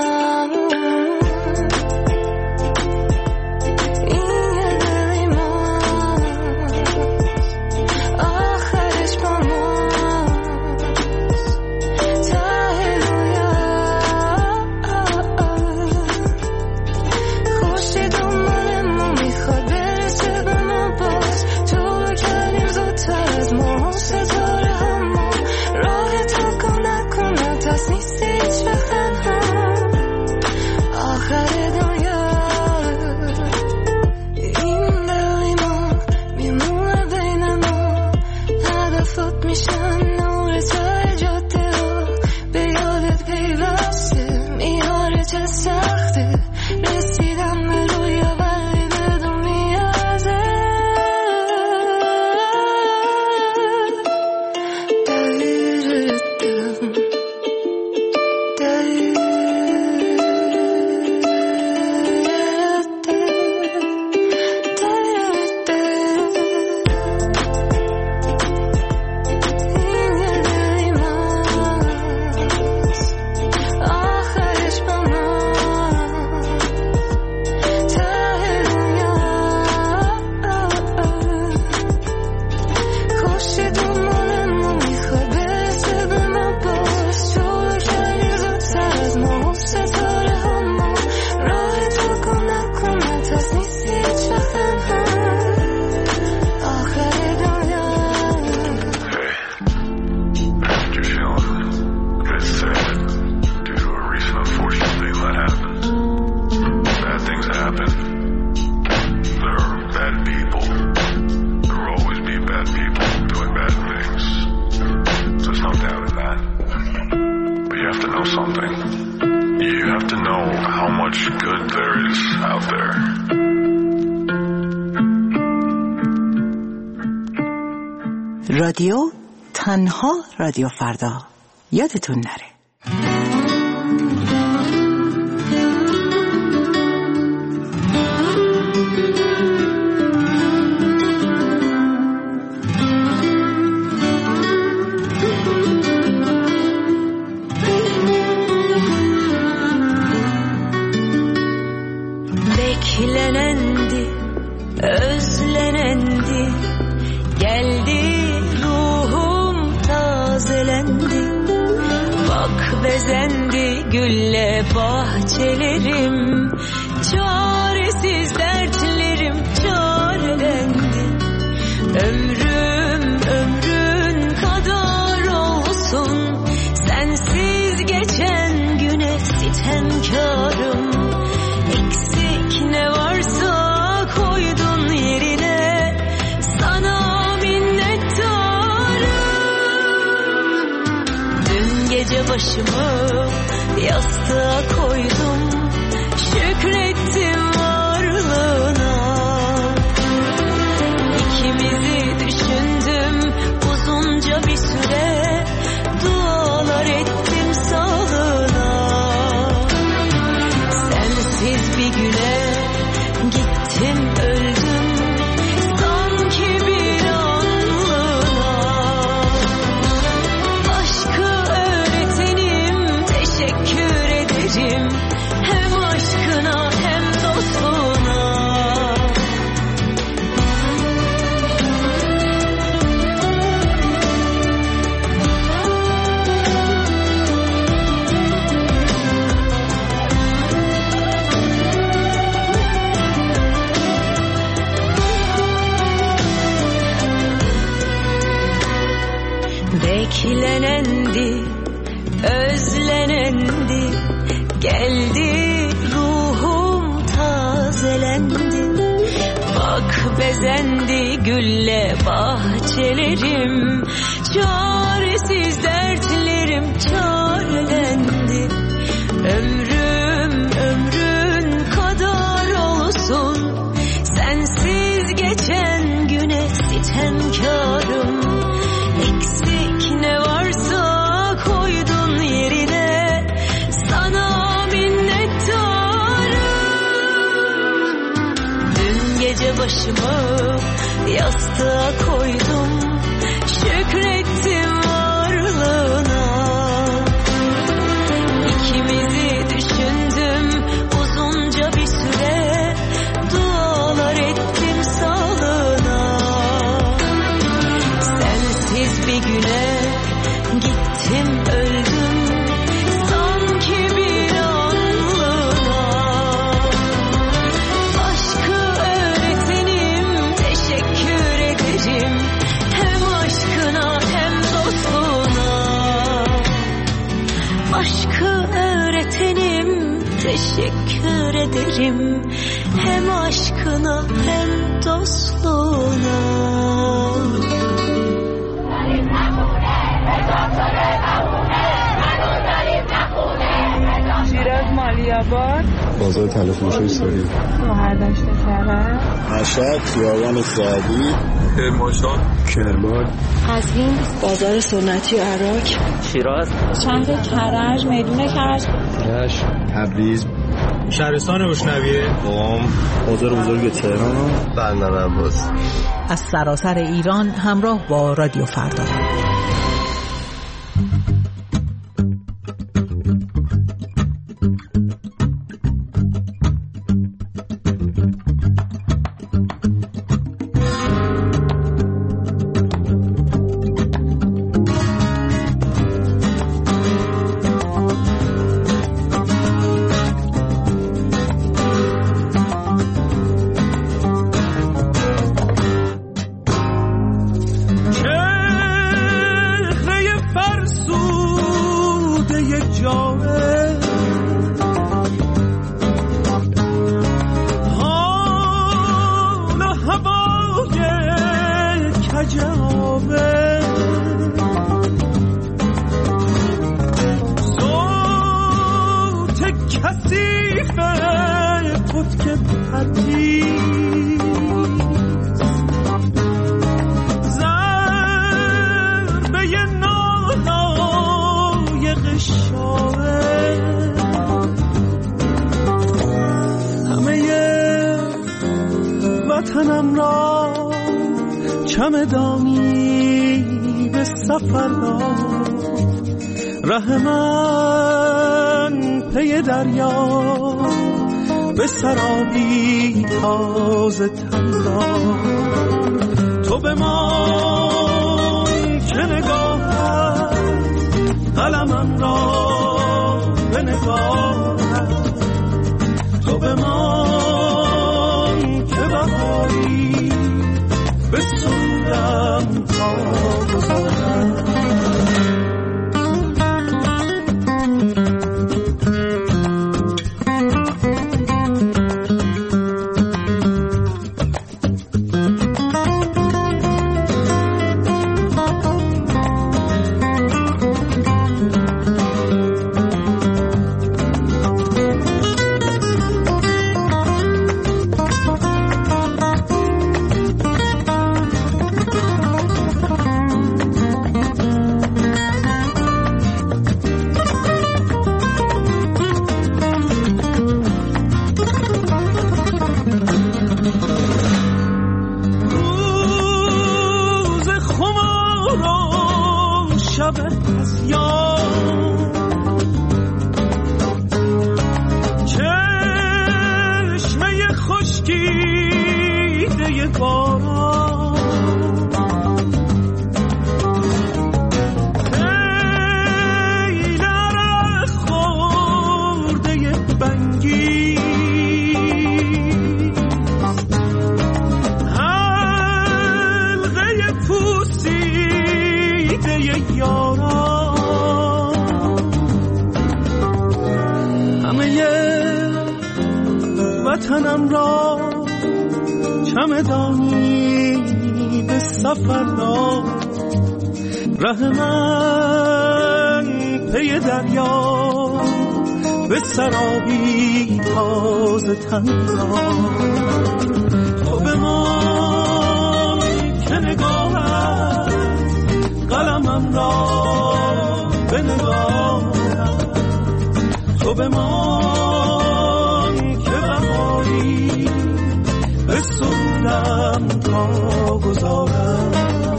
رادیو تنها رادیو فردا یادتون نره. Beklenendi, özlenendi, geldi ruhum tazelendi. Bak bezendi gülle bahçelerim, çaresiz dertlerim çarelendi. Ömrüm ömrün kadar olsun, sensiz geçen güne sitemkarım. Eksik ne varsa koydun yerine, sana başımı yastığa koydum, şükrettim varlığına. İkimizi düşündüm uzunca bir süre, dualar ettim sağlığına. Sensiz bir güne gittim öldüm, sanki bir anlığına. Aşkı öğretenim, teşekkür ederim, hem aşkına hem dostluğuna. Beklenendi, özlenendi, geldi ruhum tazelendi. Bak bezendi gülle bahçelerim, çaresiz dertlerim çarelendi. Ömrüm ömrün kadar olsun, sensiz geçen güne sitemkarım. Eksik ne varsa koydun yerine, sana minnettarım. Dün gece başımı yastığa koydum, şükrettim varlığına. İkimizi düşündüm uzunca bir süre, dualar ettim sağlığına. Sensiz bir güne gittim öldüm, sanki bir anlığına. Aşkı öğretenim, teşekkür ederim, hem aşkına hem dostluğuna. Aşkı öğretenim, teşekkür ederim, hem aşkına hem dostluğuna. شیراز مالی آباد بازار تلفروشی ساری شهرداشت کرد مشهد خیابان سعدی کرمانشاه کرمان قزوین بازار سنتی عراق شیراز شهر کرج میدون کرج تبریز شهرستان روشنویه قم بازار بزرگ تهران بندر عباس. از سراسر ایران همراه با رادیو فردا. وطنم را چمدانی به سفر داد، ره من پی دریا به سرابی تازه تن داد. تو به من که نگاهت قلمم را به نگاهت، تو به من که بهاری به سودم تا گذارم. شب از یار چشمه خشکیده باران خیلی عرق خورده بنگی حلقه پوسیده یاران همه وطنم را چمدانی به سفر داد ره من پی دریا به سرابی تازه تنزاد تو به من که نگاهت قلمم را به نگاهت تو به من که بهاری بسودم تا گذارم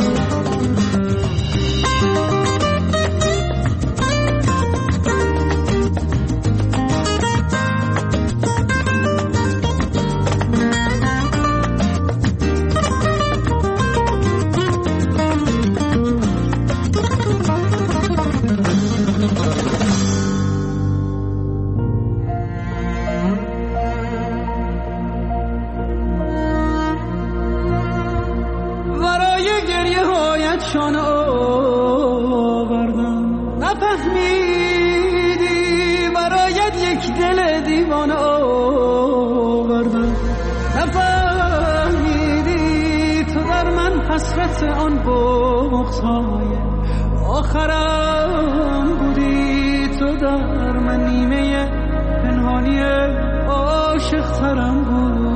شانه آوردم نفهمیدی برایت یک دل دیوانه آوردم نفهمیدی تو در من حسرت آن بغض‌های آخرم بودی تو در من نیمه پنهانی عاشق ترم بودی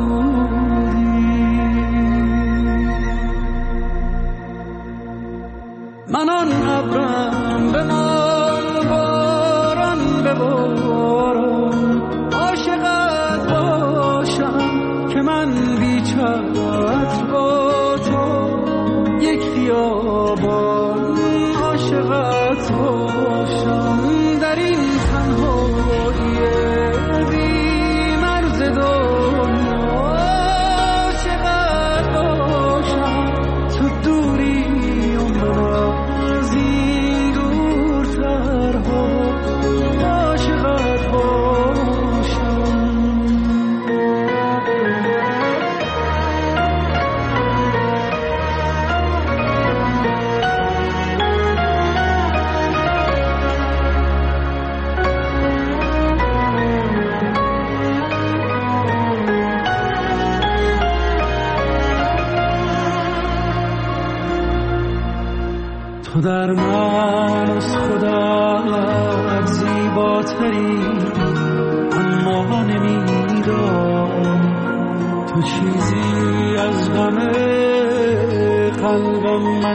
من آن ابرم به من باران به باران عاشقت باشم که من بیچارت با تو یک خیابان عاشقت باشم در این تنهایی بی مرز دنیا عاشقت باشم تو دوری از این دورترها عاشقت باشم تو در من از خودت زیباتری اما نمیدان تو چیزی از غم قلبم من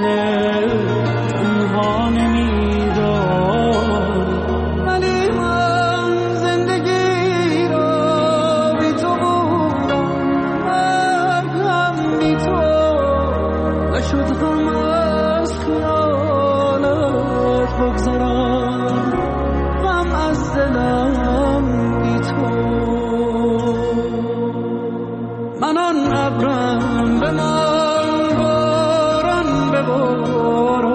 تنها نمیدان ولی من زندگی را بی تو بودم مرگم بی تو نشد غم از خیالت بگذرم غم از دلم بی تو من آن ابرم به من باران به باران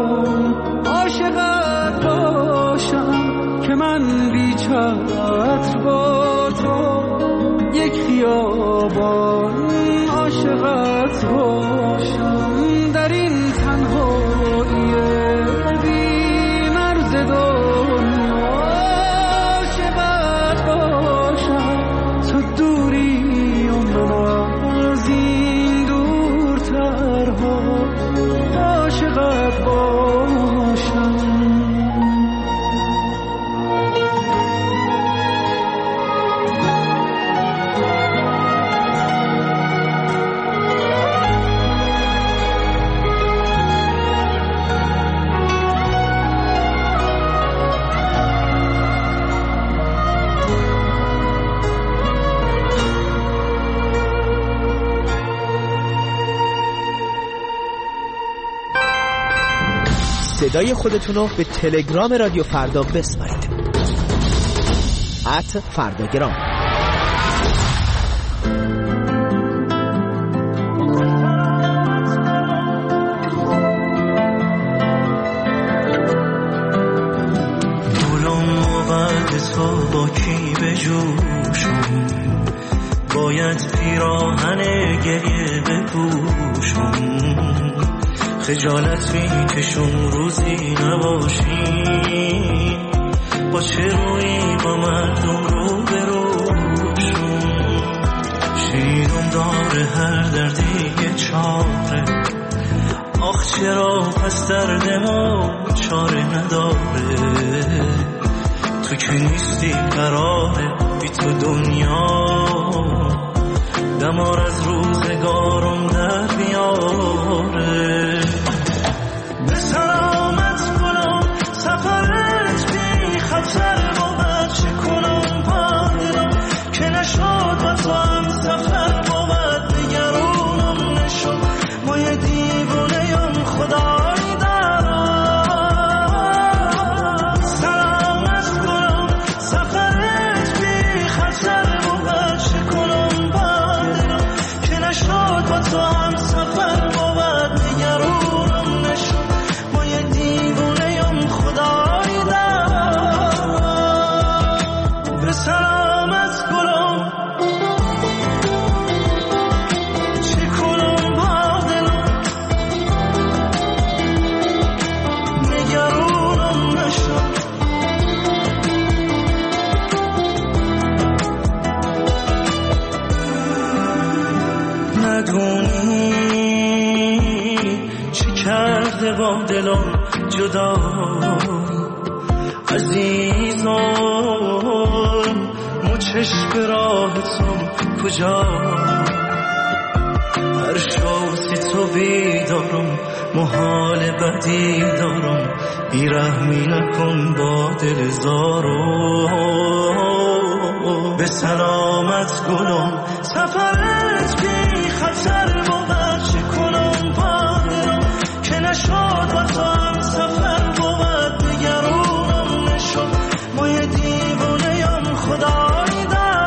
صدای خودتون رو به تلگرام رادیو فردا بسپارید. @فرداگرام. تو با کی به جوشم، باید پیراهن گریه بپوشم، خجالت میکشم روزی نباشی، با چه روی با مردم رو بروشم، شیرم داره هر دردی یه چاره، آخ چرا پس درد ما چاره نداره، تو که نیستی قراره بی تو دنیا دمار از روزگارم در بیاره. به سلامت کنم سفرت بی خطر بود، چه کنم پادرم که نشد و تو هم سفر بود، بگرونم نشد ما یه دیوونه‌یم خدای دارم. سلامت کنم سفرت بی خطر بود، چه کنم پادرم که نشد و تو هم سفر بود، بگرونم نشد ما یه دیوونه‌یم خدای دارم. به سلامت کنم چه کنم پادرم نگرونم نشد. ندونی چه کرده با دلم جدا عزیزم، مچش به راحتم کجا، هر شوسی تو بیدارم محال بدی دارم، بیرحمی نکن با دل زارو. به سلامت گلم سفرت بی خطر بود، چه کنم پادرم که نشد و تو هم سفر بود، بگرونم نشد ما یه دیوونه‌یم خدای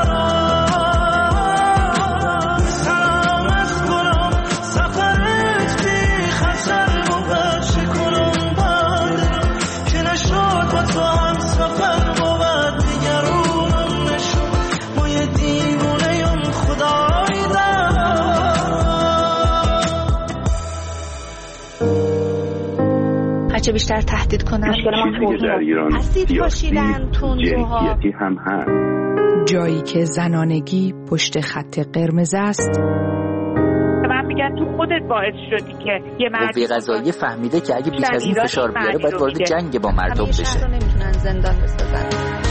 دارم. سلامت کنم سفرت بی خطر بود، چه کنم پادرم که نشد و تو هم سفر بود، بگرونم نشد ما یه دیوونه‌یم خدای دارم. هرچه بیشتر تهدید کنن در ایران اسید پاشیدن تندروها هم هست. جایی که زنانگی پشت خط قرمز است. من میگن تو خودت باعث شدی که یه مرد قوه قضاییه فهمیده که اگه بیش از این فشار بیاره باید وارد جنگ با مردم بشه. نمیتونن زندان بسازن.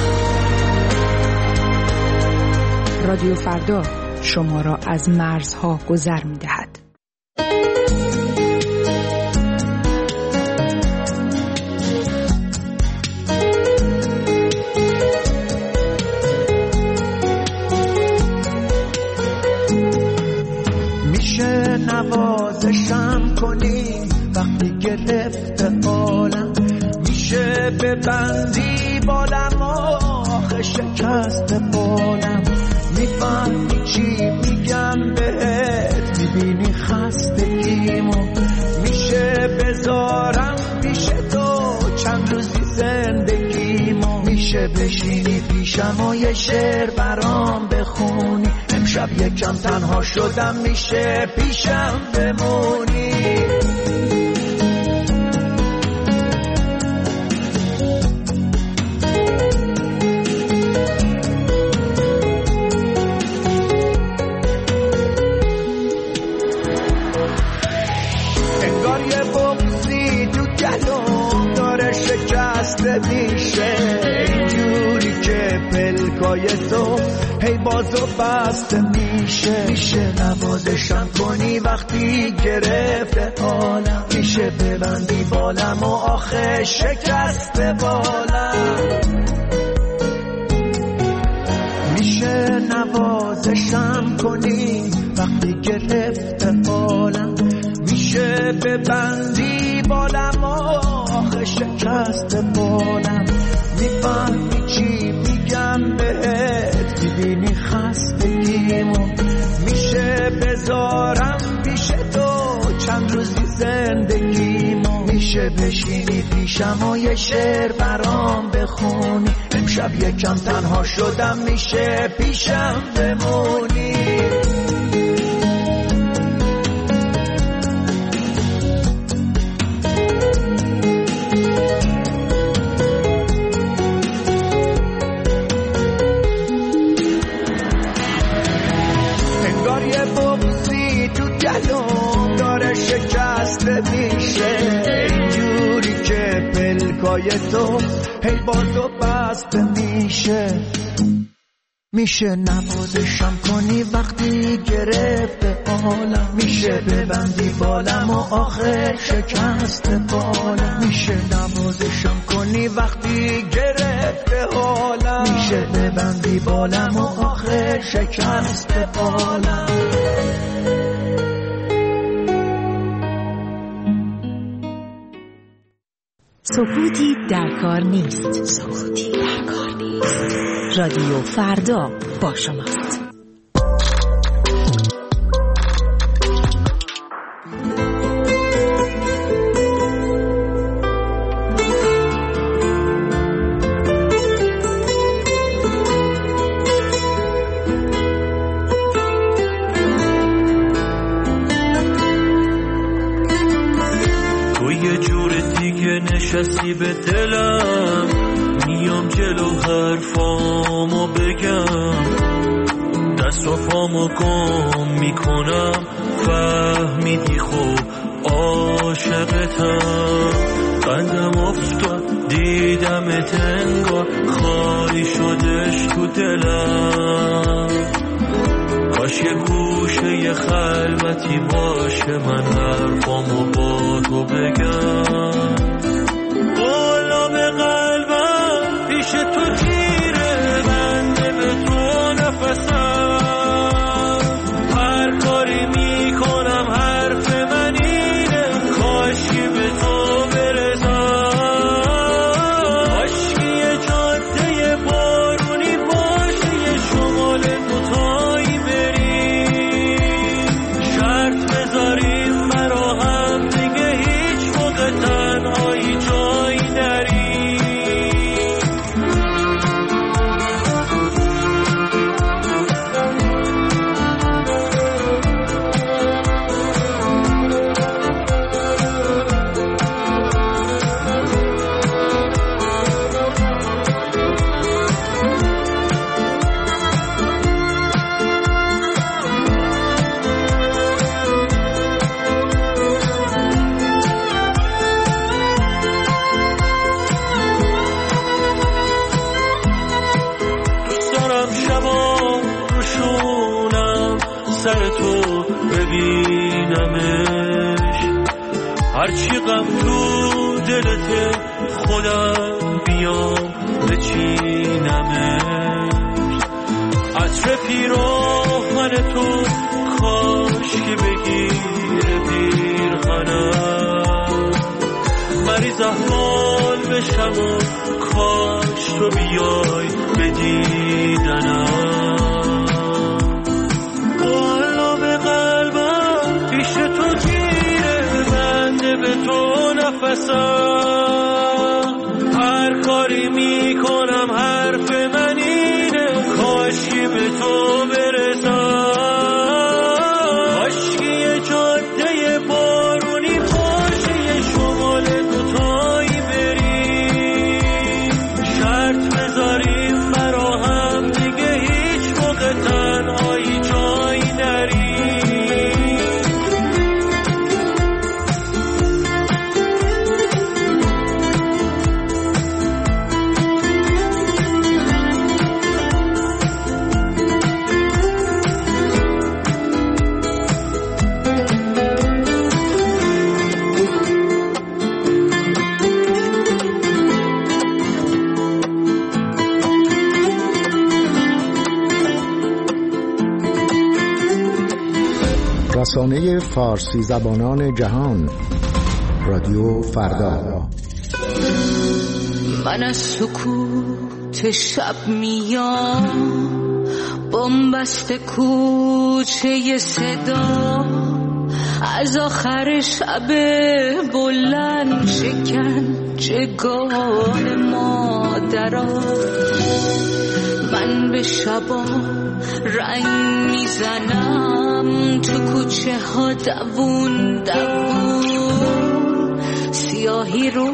رادیو فردا شما را از مرزها گذر می‌دهد. میشه نوازشم کنی وقتی گرفته عالم، میشه ببندی بالم آخه شکست بالم، میفهمی چی میگم بهت، میبینی خستگیمو، میشه بذارم پیش تو چند روزی زندگیمو، میشه بشینی پیشم و یه شعر برام بخونی، امشب یکم تنها شدم میشه پیشم بمونی. انگار یه بغضی تو گلوم داره شکسته میشه، اینجوری که پلکای تو هی بازو بسته میشه، میشه نوازشم کنی وقتی گرفته حالم، میشه ببندی بالم و آخه شکسته بالم، میشه نوازشم کنی وقتی گرفته حالم، میشه ببندی بالم و آخه شکست بالم. میفهمی چی میگم بهت، میبینی خستگیمو میشه بذارم پیش تو چند روزی زندگیمو. میشه بشینی پیشم و یه شعر برام بخونی، امشب یکم تنها شدم میشه پیشم بمونی. انگار یه بغضی تو دلم داره شکسته میشه، اینجوری که پلکای تو هی با تو بسته میشه. میشه نوازشم کنی وقتی گرفته حالم، میشه ببندی بالم و آخر شکست بالم. میشه نوازشم کنی وقتی گرفته حالم، میشه ببندی بالم و آخر شکست بالم. سکوتی در کار نیست. سکوتی در کار نیست. رادیو فردا با شماست. نشستی به دلم، میام جلو حرفامو بگم، دست و پامو گم میکنم، فهمیدی خوب عاشقتم. قندم افتاد دیدمت انگار خالی شدش تو دلم، کاش یه گوشه یه خلوتی باشه من حرفامو با تو بگم. بالا به قلبم پیش تو گیره، بنده به تو نفسم، هر کاری میکنم حرف من اینه، کاشی به تو برسم. کاشکی یه جاده بارونی باشه، یه شمال دوتایی بریم، شرط بذاریم برا هم دیگه هیچ موقع تنهایی جایی نریم. سر تو ببینمش، هرچی غم تو دلته خودم بیام بچینمش. عطر پیراهن تو کاش که بگیره پیرهنم، مریض احوال بشم و کاش تو بیای بدیدنم. پیش تو گیره، بنده به تو نفسم، هر کاری میکنم حرف من اینه، کاشی به تو برسم. کاشکی یه جاده بارونی باشه، یه شمال دوتایی بریم، شرط بذاریم برا هم دیگه هیچ موقع تنهایی جایی نریم. رسانه فارسی زبانان جهان، رادیو فردا. من از سکوت شب میام، بنبست کوچه صدا، از آخر شب بلند شکنجهگاه مادرها. من به شبا رنگ میزنم، تو کوچه ها دوون دوون، سیاهی رو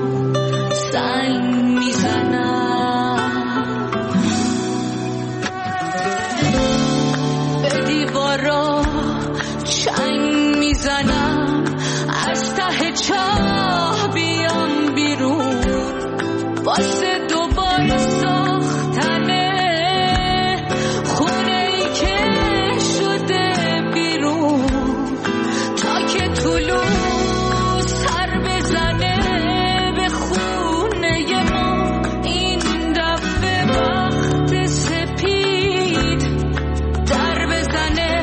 سنگ میزنم، به دیوارا چنگ میزنم، از ته چاه بیام بیرون، واسه دوباره ساختنه خونه ای که شده بیرون، تا که طلوع سر بزنه به خونه ما. این دفعه وقت سپید در بزنه،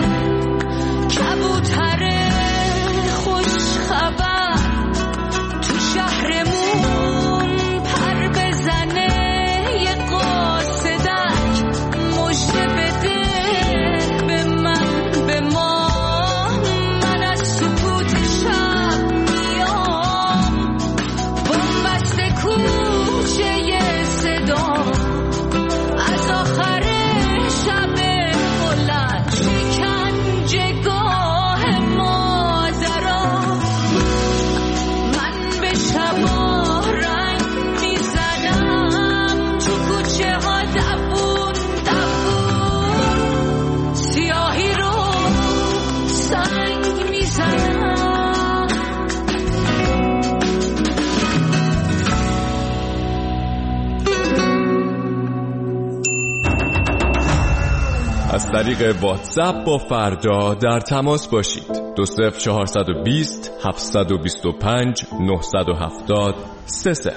کبوتر خوش خبر تو شهرمون پر بزنه، یه قاصدک مژده بده به من به ما. من از سکوت شب میام، بنبست کوچه صدا، از آخر شب بلند شکنجهگاه مادرها. من به شبا رنگ میزنم، تو کوچه ها دوون دوون، سیاهی رو سنگ میزنم. از طریق واتساپ با فردا در تماس باشید. 20420 725 970 30.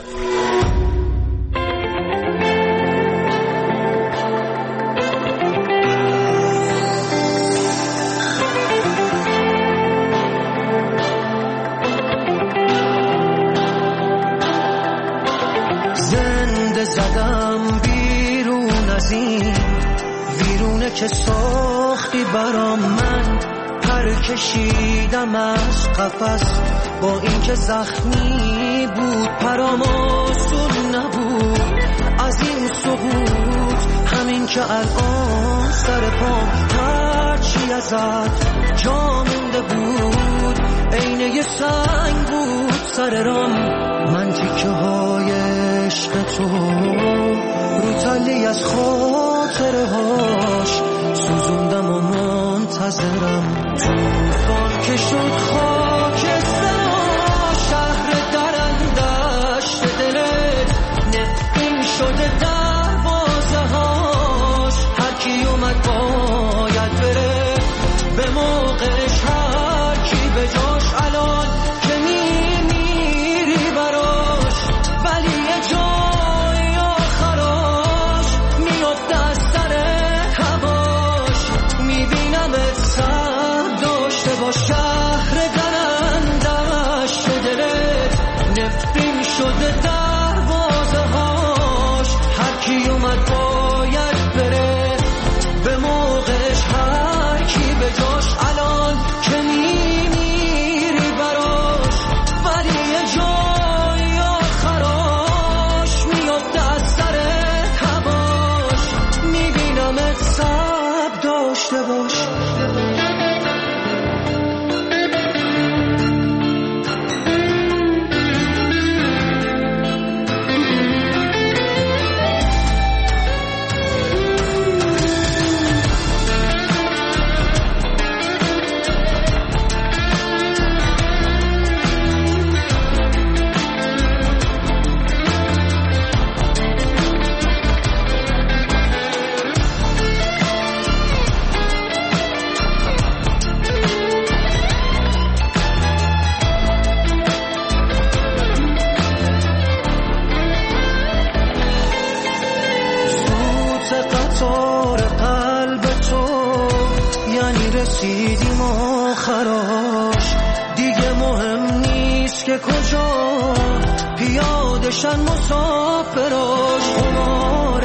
زنده زدم بیرون از این ویرونه که ساختی برام، من پر کشیدم از قفس، با این که زخمی بود پرام آسون نبود. از این سقوط همین که الان سر پام هرچی ازت جا مونده بود، عین یه سنگ بود سر رام. من تیکه های عشق تو رو تلی از خاطره هاش سوزوندم و منتظرم. توفان که شد خاک سرا، شهر درندش دلت نفرین شده دروازه هاش. هر کی اومد باید بره به موقعش، هر کی به جاش الان که میمیری براش، ولی یه جای آخراش میفته از سر هواش. میبینمت سر داشته باش، شهر درندش دلت نفرین شده دروازه هاش. هر کی اومد باید بره به موقعش، هر کی به جاش الان که میمیری براش، ولی یه جای آخراش میفته از سر هواش. میبینمت صبر داشته باش. رسیدیم آخراش، دیگه مهم نیست که کجا پیاده یادشن مسافراش، خمار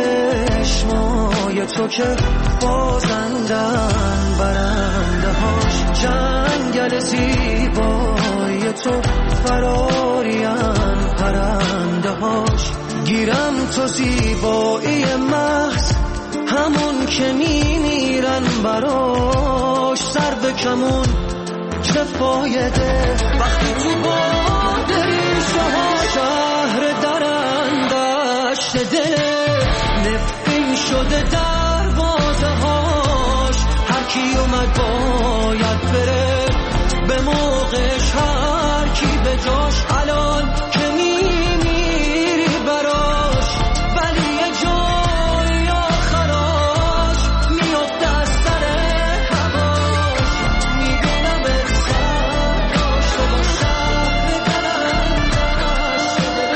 چشمای تو که بازندن برنده هاش، جنگل زیبای تو فرارین پرنده هاش. گیرم تو زیبایی محض همون که میمیرن براش، سر به کمون چه فایده وقتی تو باد ریشه ها شهر درندش دل نفرین شده دروازه هاش. هر کی اومد باید بره به موقعش، هر کی به جاش. الان که میمیری براش ولی یه جایی آخراش میفته از سر هواش. میدونم ارساش تو با شهر درندش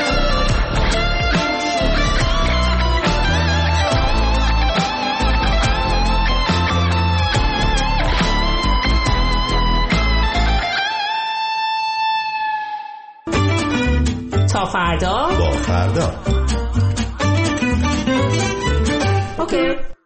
تا فردا با فردا. اوکی.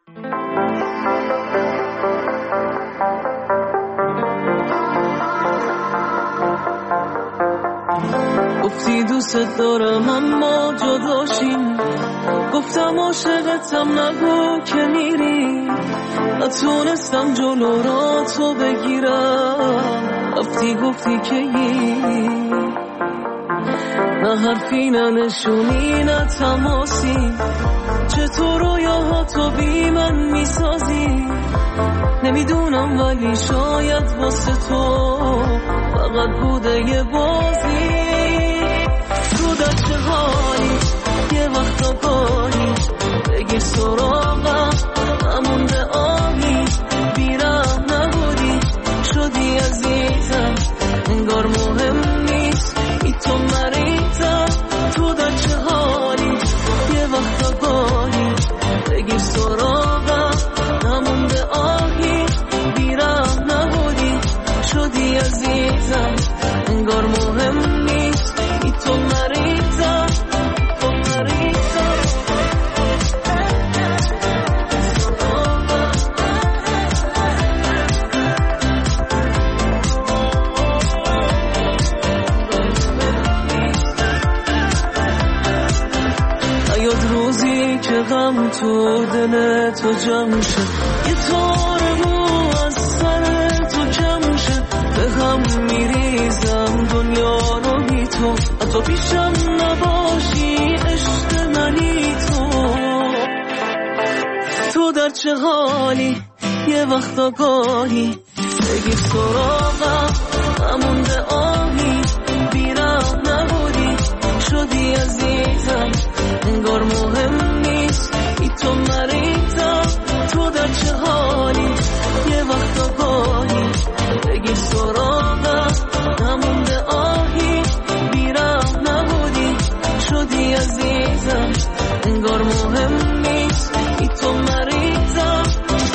گفتی دوست دارم اما جداشیم، گفتم عاشقتم نگو که میری، نتونستم جلو را تو بگیرم، رفتی گفتی که نه حرفی نه نشونی نه تماسی، چطور رویاها تو بی من میسازی. نمیدونم ولی شاید واسه تو فقط بوده یه بازی. تو در چه حالی یه وقتا گاهی بگیر سراغم، نمونده آهی بیرم نبودی شدی عزیزم، انگار مهم نیست ای تو مریضم. تو در چه حالی یه وقتا گاهی بگیر سراغم، نمونده آهی بیرم نبودی شدی عزیزم، انگار مهم نیست ای تو مریضم، تو مریضم. نیاد روزی که غم تو دل تو جمع شه، یه تار مو از سر تو کم شه، به هم میریزم دنیا رو بی تو، حتی پیشم نباشی عشق منی تو. تو در چه حالی یه وقتا گاهی بگیر سراغم، نمونده آهی بیرم نبودی شدی عزیزم، انگار مهم نیست ای تو مریضم. تو در چه حالی یه وقتا گاهی بگیر سراغم، نمونده آهی بیرم نبودی شدی عزیزم، انگار مهم نیست ای تو مریضم.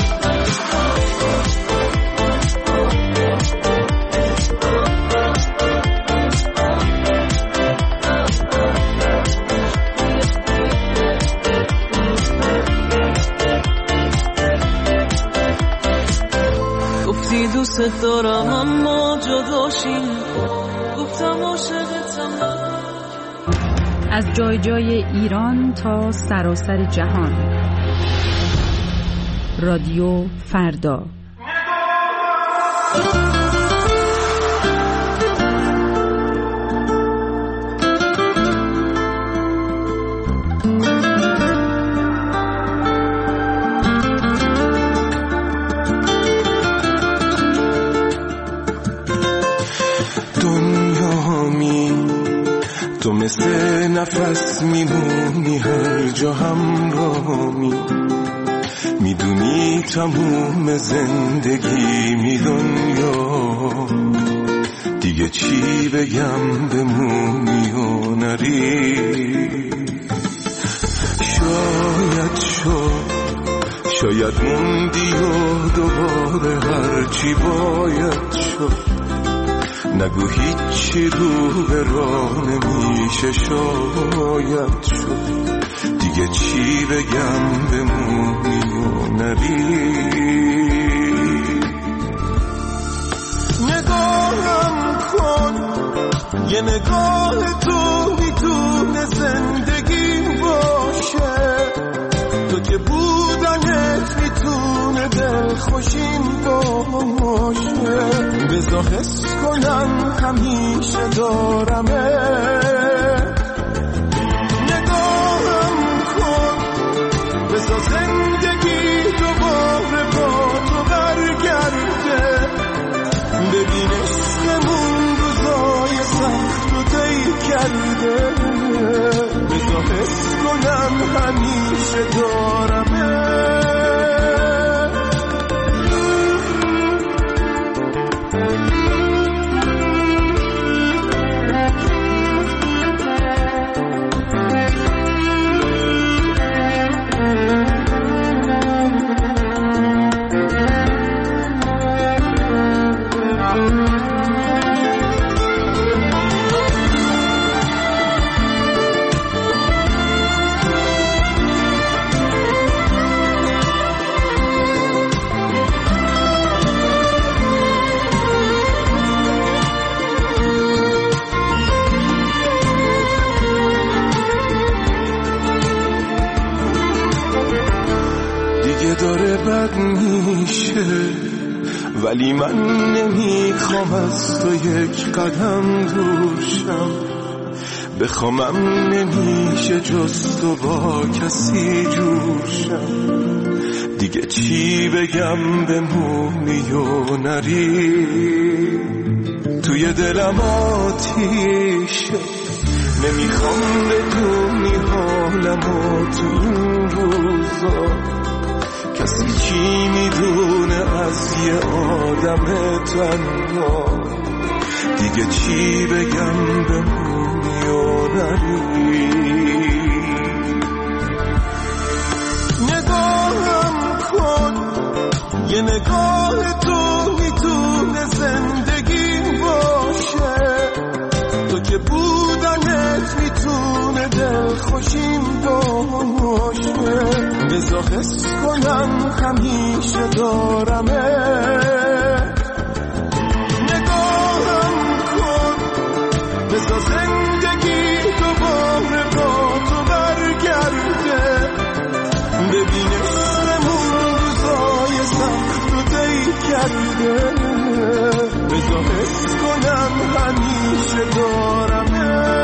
گفتی دوست دارم اما جداشیم، گفتم عاشقتم. از جای جای ایران تا سراسر جهان، رادیو فردا. تو مثل نفس میمونی هر جا همراهمی، میدونی تموم زندگی می دنیا، دیگه چی بگم بمونی و نری. شاید موندی و دوباره هرچی باید شد، نگو هیچی رو به راه نمیشه شاید شد دیگه چی بگم بمونی و نری نگاهم کن یه نگاه تو میتونه زندگی باشه تو که بودنت میتونه دلخوشیم باشه بذار حس کنم همیشه دارمه نگاهم کن بذار زندگی دوباره با تو برگرده ببین عشقمون روزای سخت رو طی کرده بذار حس کنم همیشه دارمه داره بد میشه ولی من نمیخوام از تو یک قدم دورشم بخوامم نمیشه جز تو با کسی جورشم دیگه چی بگم بمونی و نری توی دلم آتیشه نمیخوام بدونی حالمو تو این روزا کسی چی میدونه از یه آدم تنها دیگه چی بگم بمونی و نری نگاهم کن یه نگاه تو میتونه زندگی باشه تو که بودنت میتونه دلخوشیم باشه بذار حس کنم همیشه دارمه نگاهم کن بذار زندگی دوباره با تو برگرده ببین عشقمون روزای سخت رو طی کرده بذار حس کنم همیشه دارمه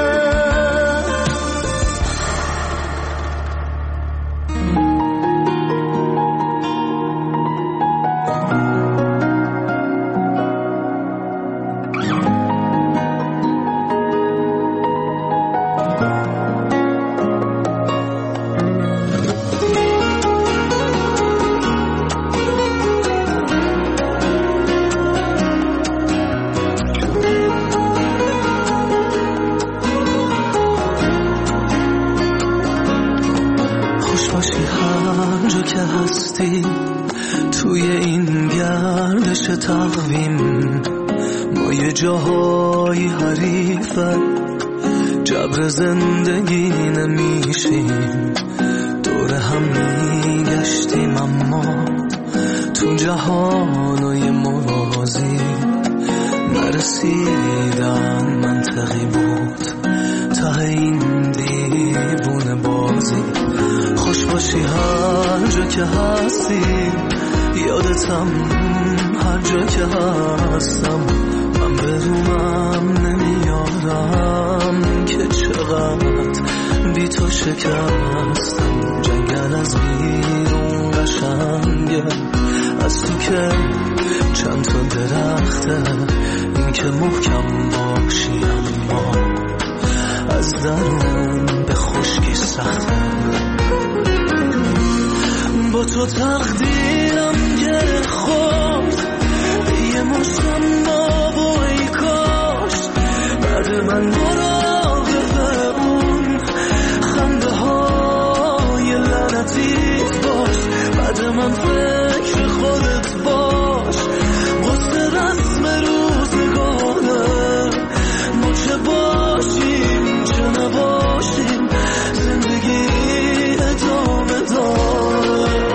توی این گردش تقویم ما یه جاهای حریفن جبر زندگی نمیشیم دور هم میگشتیم اما تو جهانای موازی نرسیدن منطقی بود ته این دیوونه بازی خوش باشی هر جا که هستی یادتم هر جا که هستم من بدونم نمیارم که چقدر بی تو شکستم جنگل از بیرون قشنگه از تو که چند تا درخته این که محکم باشی اما از درون به خشکی سخته با تو تقدیرم گره خورد یه مشتم باب و ای کاش بعد من مراقب اون خنده های لعنتیت باش بعد من فکر خودت باش قصد رسم روزگارم باشیم زندگی ادامه داره.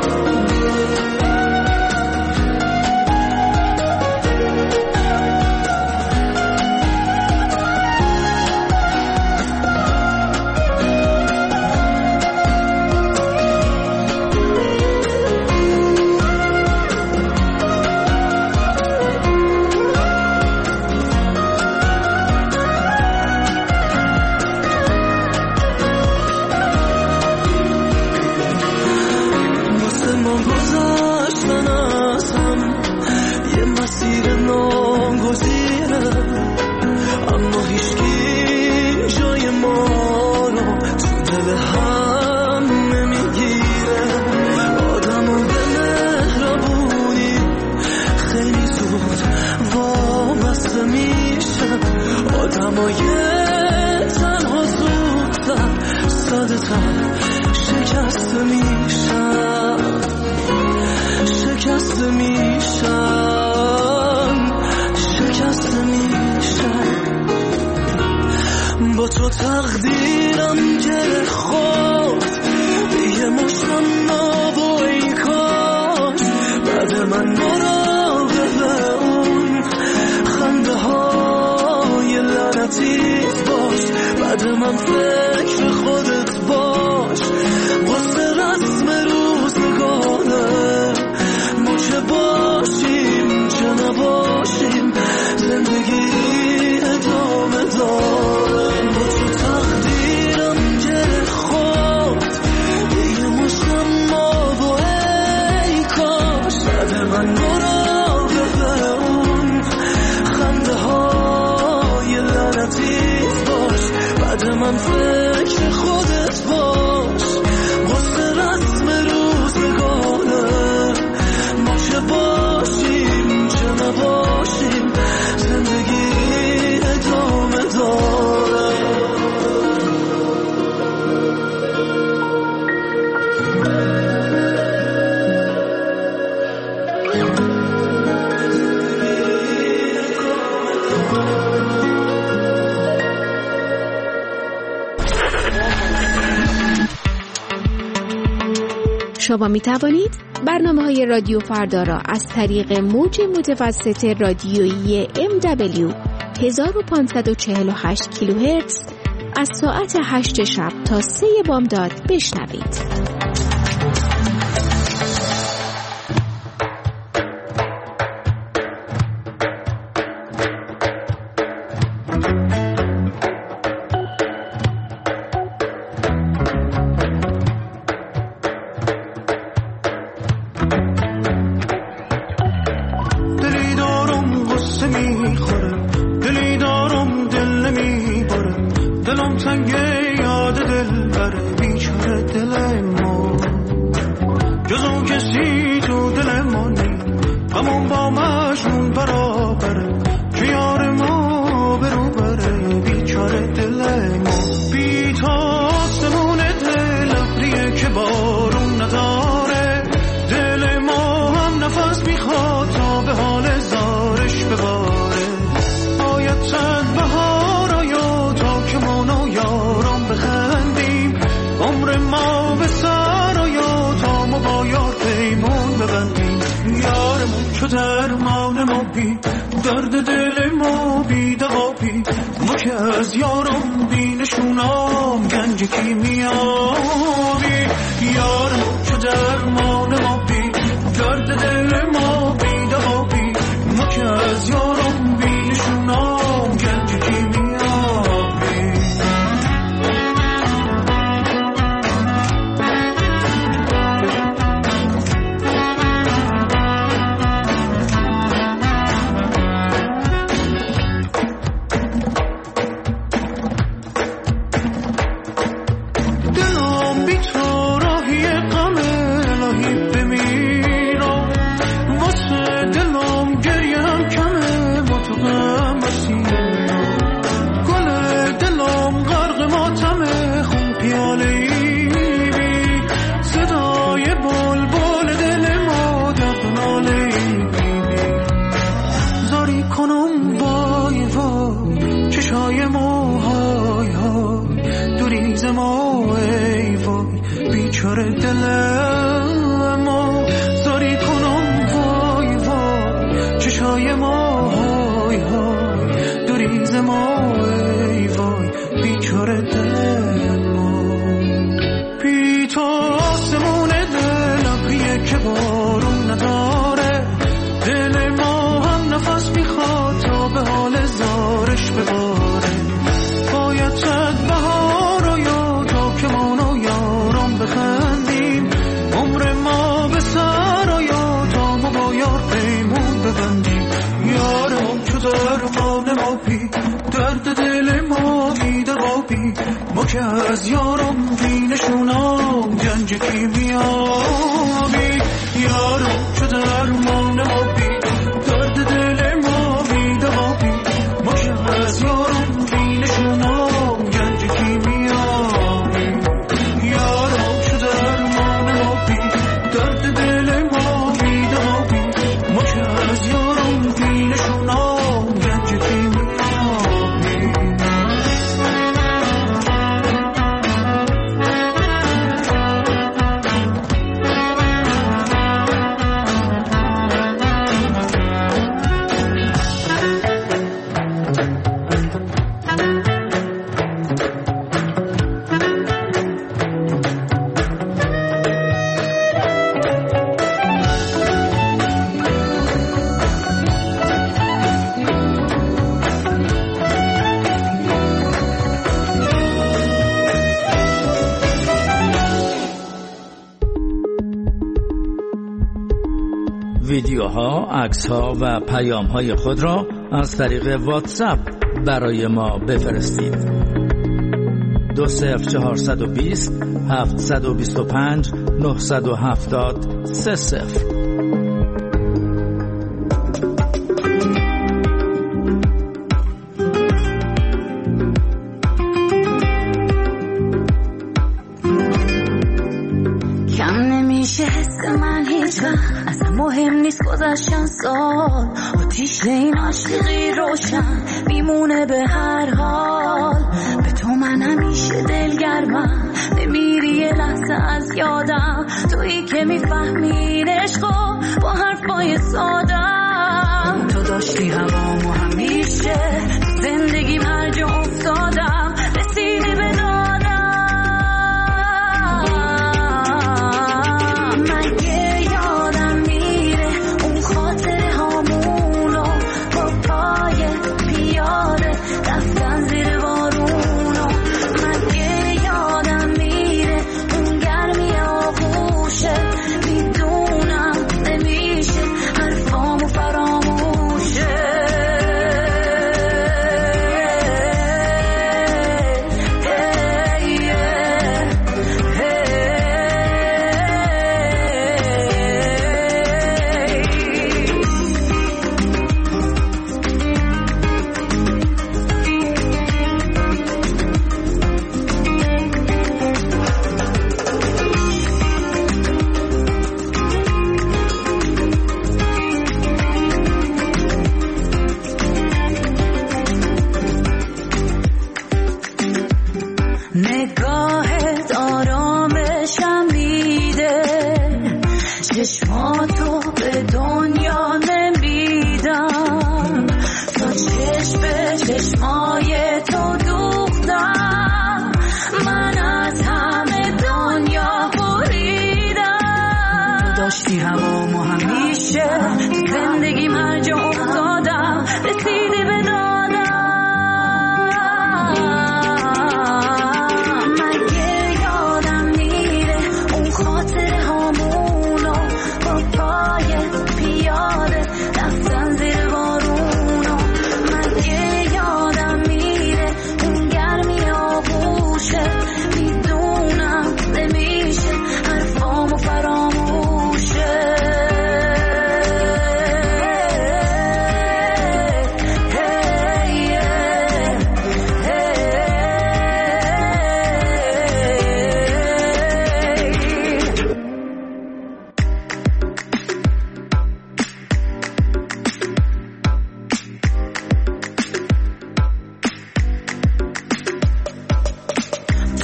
با تو تقدیرم گره خورد به یه مشتم ناب و ای کاش بعد من مراقب اون خنده های لعنتیت باش، بعد من فکر خودت باش، واسه رسم روزگاره ما چه باشیم چه نباشیم زندگی ادامه داره. با تو تقدیرم گره خورد به یه مشتم آب و ای کاش بعد من مراقب اون خنده های لعنتیت باش، بعد من فکر خودت باش، واسه رسم روزگاره ما چه باشیم چه نباشیم زندگی ادامه داره. شما می توانید برنامه‌های رادیو فردا را از طریق موج متوسط رادیویی MW 1548 کیلوهرتز از ساعت 8 شب تا 3 بامداد بشنوید. درد دل ما بی دوابی ما که از یارم بی نشونام گنج کیمیابی یارم چو درمان ما بی درد دل ما بی دوابی ما که از یارم بی نشونام گنج کیمیابی. ما ای وای بیچاره دل ما زاری کنم وای وای چشای ما های های دوریز ما ای وای بیچاره دل ما بی تو آسمون دلم بیه که بارون نداره دل ما هم نفس میخواد تا به حال زارش بباره باید صد بهار و یا تا که مانو یارم بخندیم عمر ما به سر و یا تا ما با یار پیمون ببندیم یارم چو درمان ما بی درد دل ما بی دوابی ما که از یارم بینشونم گنج کیمیابی یارم چو درمان ما بی درد دل ما بی دوابی ما که از یارم بینشونم گنج کیمیابی یارم چو درمان ما بی درد دل ما بی دوابی ما که از یارم بینشونم گنج کیمیابی ویدیوها، عکس‌ها و پیام‌های خود را از طریق واتساپ برای ما بفرستید. 20420 725 970 30. مهم نیست گذشتن سال آتیش این عاشقی روشن میمونه به هر حال به تو من همیشه دلگرمم نمیری یه لحظه از یادم تویی که میفهمی عشقو با حرفای سادم تو داشتی هوامو همیشه زندگیم هر جا افتادم رسیدی به دادم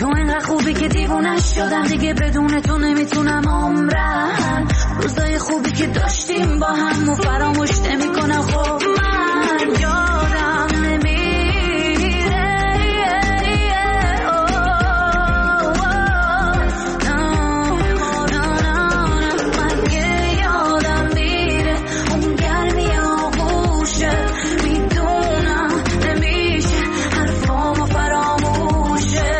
تو اینقدر خوبی که دیوونش شدم دیگه، بدون تو نمیتونم عمرم. روزای خوبی که داشتیم با هم و فراموش نمیکنم. خب من یادم نمیره، من یادم میره اون گرمی آغوشه. میدونم نمیشه حرفامو فراموشه.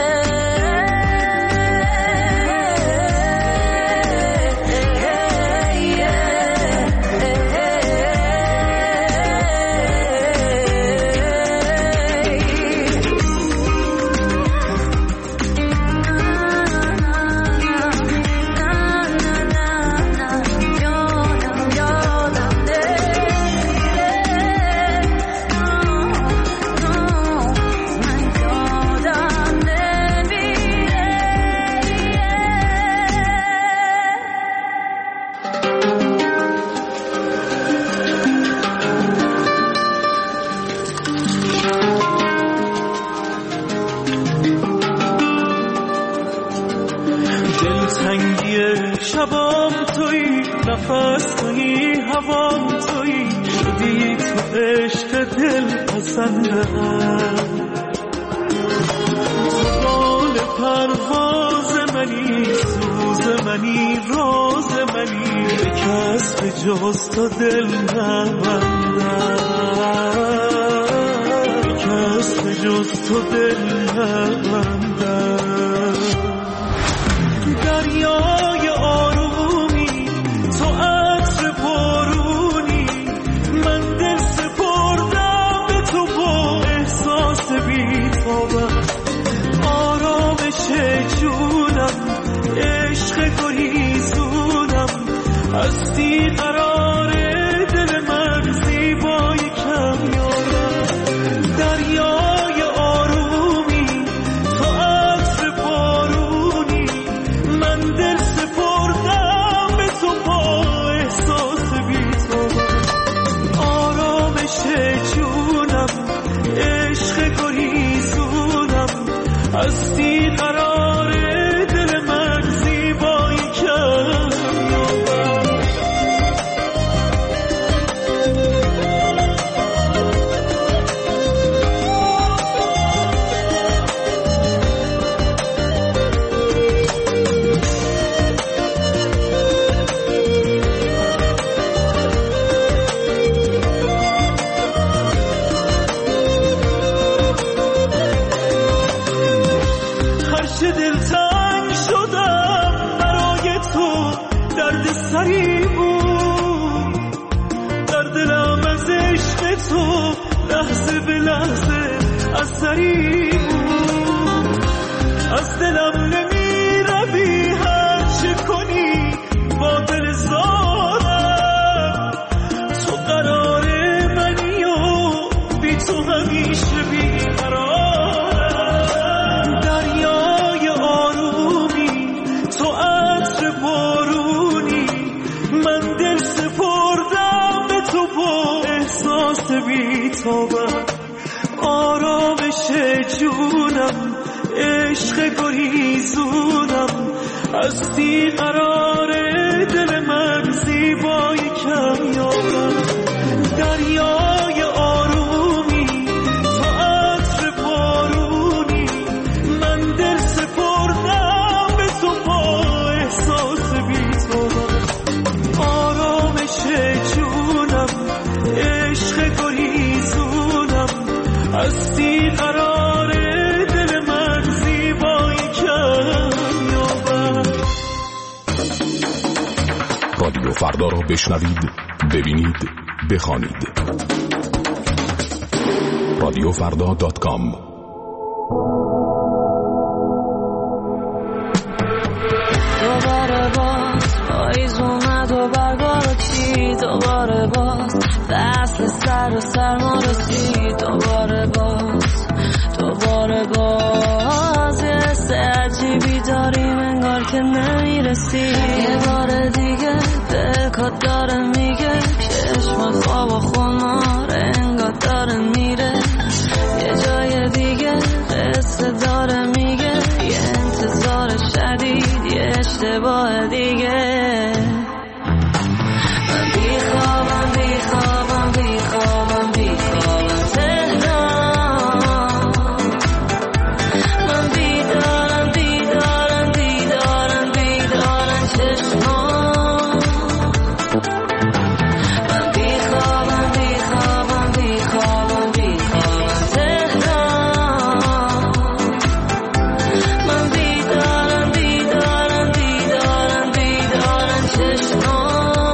شبام تویی، نفس تویی، هوام تویی، شدی تو عشق دل پسندم. تو بال پرواز منی، سوز منی، راز منی، به کس به جز تو دل نبندم، به کس به جز تو دل نبندم. دریای آرومی، تو عطر بارونی، من دل سپردم به تو با احساس بی‌تابم. آرامش جونم، عشق گریزونم، هستی قرار دل من زیبای کم یارم. دریای آرومی، تو عطر بارونی، من دل سپردم به تو با احساس بی‌تابم. آرامش جونم، عشق گریزونم، هستی قرار دل من زیبای کم یابم. دلتنگ شدم برای تو، درد سری بود در دلم از عشق تو، لحظه به لحظه اثری بود. از دلم نمی روی هر چه کنی با دل زارم. تو قرار منی و بی تو همیشه بیقرارم. من دل سپردم به تو با احساس بی‌تابم. آرامش جونم، عشق گریزونم، هستی قرار دل من زیبای کم یابم. دریای آرومی، تو عطر بارونی، من دل سپردم به تو با احساس بی‌تابم. آرامش جونم، عشق گریزونم، هستی قرار دل من زیبای کم یابم. رادیو فردا رو بشنوید، ببینید، بخوانید. رادیوفردا.com. دوباره باز پاییز اومد و برگا رو چید. دوباره باز فصل سر و سرما رسید. دوباره باز یه حس عجیبی داریم انگار که نمیرسی. یه بار دیگه دلکات داره میگه، چشم خواب و خمار انگار داره میره. یه جای دیگه قصه داره میگه، یه یه بار دیگه. من بیخوابم بیخوابم بیخوابم بیخوابم تهران. من بیدارم بیدارم بیدارم بیدارم چشمان. من بیخوابم بیخوابم بیخوابم بیخوابم تهران. من بیدارم بیدارم بیدارم بیدارم چشمان.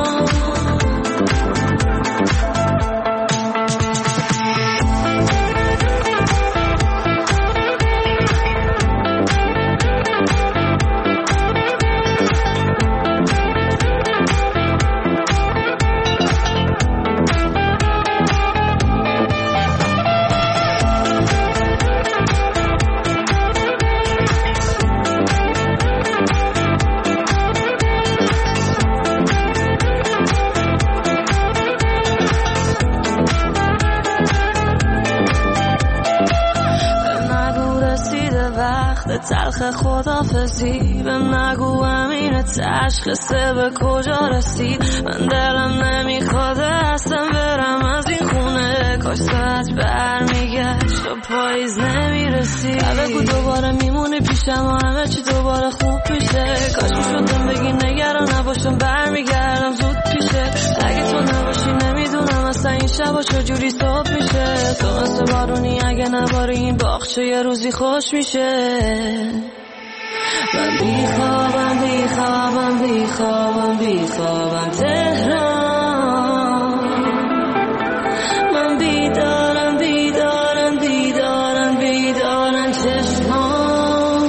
تلخ خدافزی بهم نگو امین تشخیصه به کجا رسید. من دلم نمیخواد اصلا برم از این خونه. کاش ساعت برمیگشت و پاییز نمیرسید. بگو دوباره میمونی پیشم و همه چی دوباره خوب میشه. کاش میشدم بگی نگران نباشم برمیگردم زود پیشه. اگه تو نباشی نمیدونم اصلا این شبا چجوری صبح میشه. تو مثل بارونی اگه نباری این باغچه یه روزی خوش میشه. من بیخوابم بیخوابم بیخوابم بیخوابم تهران. من بیدارم بیدارم بیدارم بیدارم چشمان.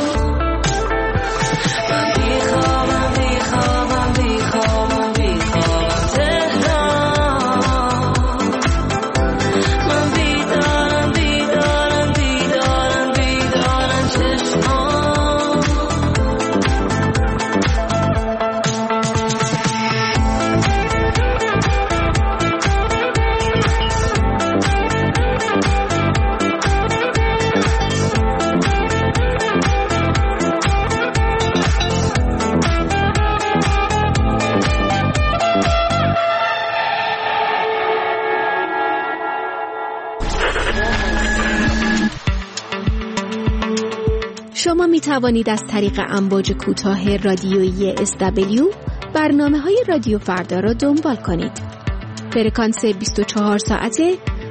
من بیخوابم بیخوابم بیخوابم بیخوابم تهران. من بیدارم بیدارم بیدارم بیدارم چشمان. شما می توانید از طریق امواج کوتاه رادیویی SW برنامه‌های رادیو فردا را دنبال کنید. فرکانس 24 ساعته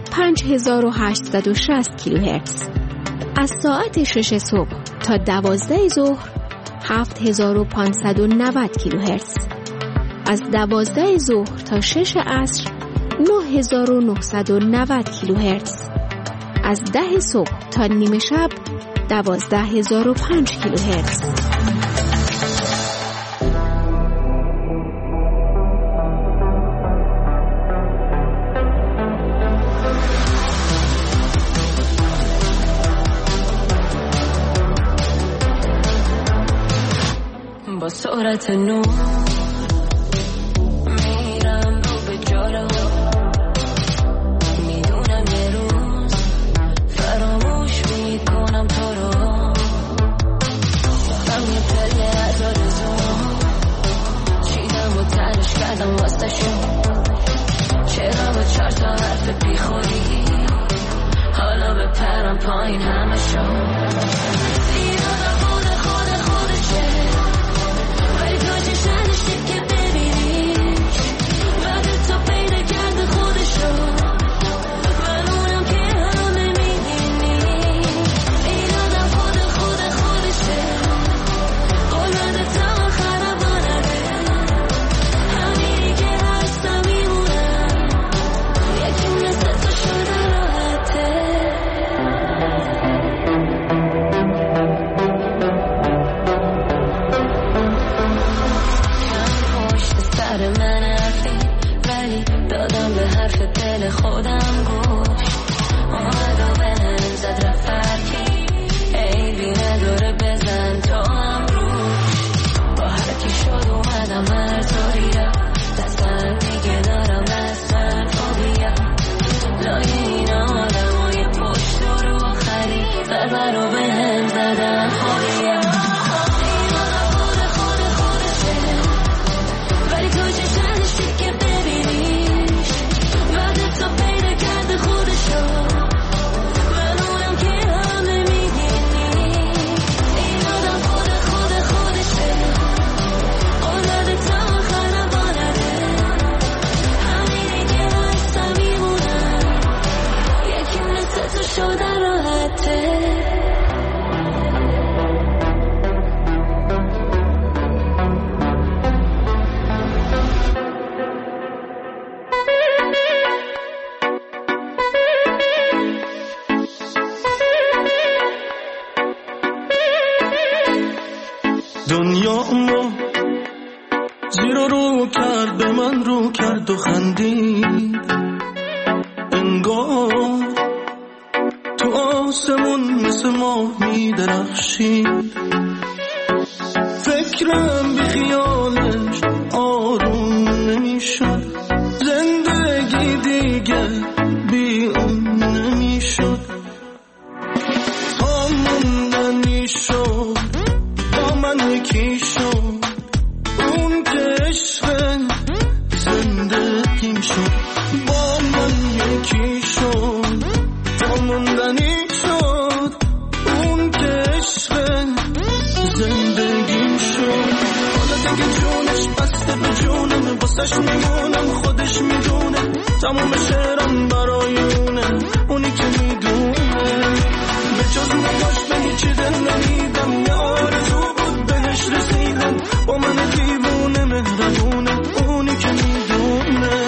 5860 کیلوهرتز. از ساعت 6 صبح تا 12 ظهر 7590 کیلوهرتز. از 12 ظهر تا 6 عصر 9990 کیلوهرتز. از 10 صبح تا نیمه شب 12005 کیلوهرتز. با سرعت نور میرم رو به جلو. میدونم یه روز فراموش میکنم تو رو. هم یه پله از آرزوم چیدم و تنش کردم واسه شون. چرا با 4 تا حرف بیخوری حالا بپرم پایین همه شون. دیدم خودشه ولی تو چشنش دنیا ما زیر و رو کرد، به من رو کرد و خندید، انگار تو آسمون مثل ماه می درخشید. فکرم بی خیالش آروم نمیشد، زندگی دیگه بی اون نمیشد. تا موندن میشد با من یکی شد، اون که عشق زندگیم شد. با من یکی شد تا موندنی شد، اون که عشق زندگیم شد. حالا دیگه جونش بسته به جونم، واسش میمونم خودش میدونه، تموم شعرم برای اونه، اونی که میدونه. به جز نگاش به هیچی دل نمیدم، یه آرزو بود بهش رسیدم، با من دیوونه مهربونه، اونی که میدونه.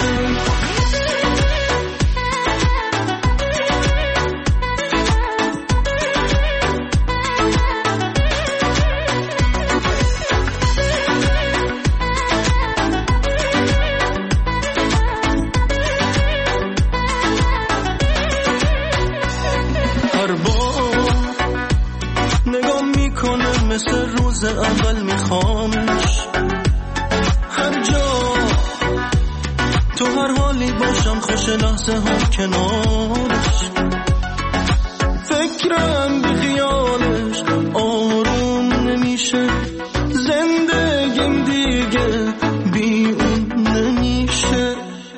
مثل روز اول میخوامش، هر جا تو هر حالی باشم، خوش لحظه ها کنارش. فکرم بی خیالش آروم نمیشه، زندگیم دیگه بی اون نمیشه.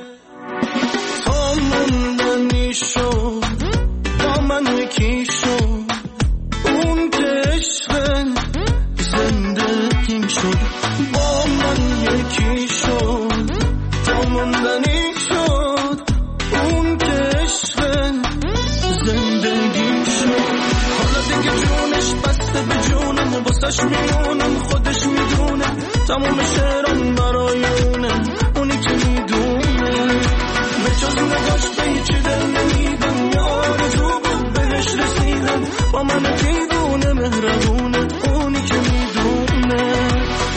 تا موندنی شد با من یکی شد، اون که عشق زندگیم شد. با من یکی شد تا موندنی شد، اون که عشق زندگیم شد. حالا دیگه جونش بسته به جونم، واسش میمونم خودش میدونه، تموم شعرم برای اونه، اونی که میدونه. به جز نگاش به هیچی دل نمیدم، یه آرزو بود بهش رسیدم، با من دیوونه مهربونه، اونی که میدونه.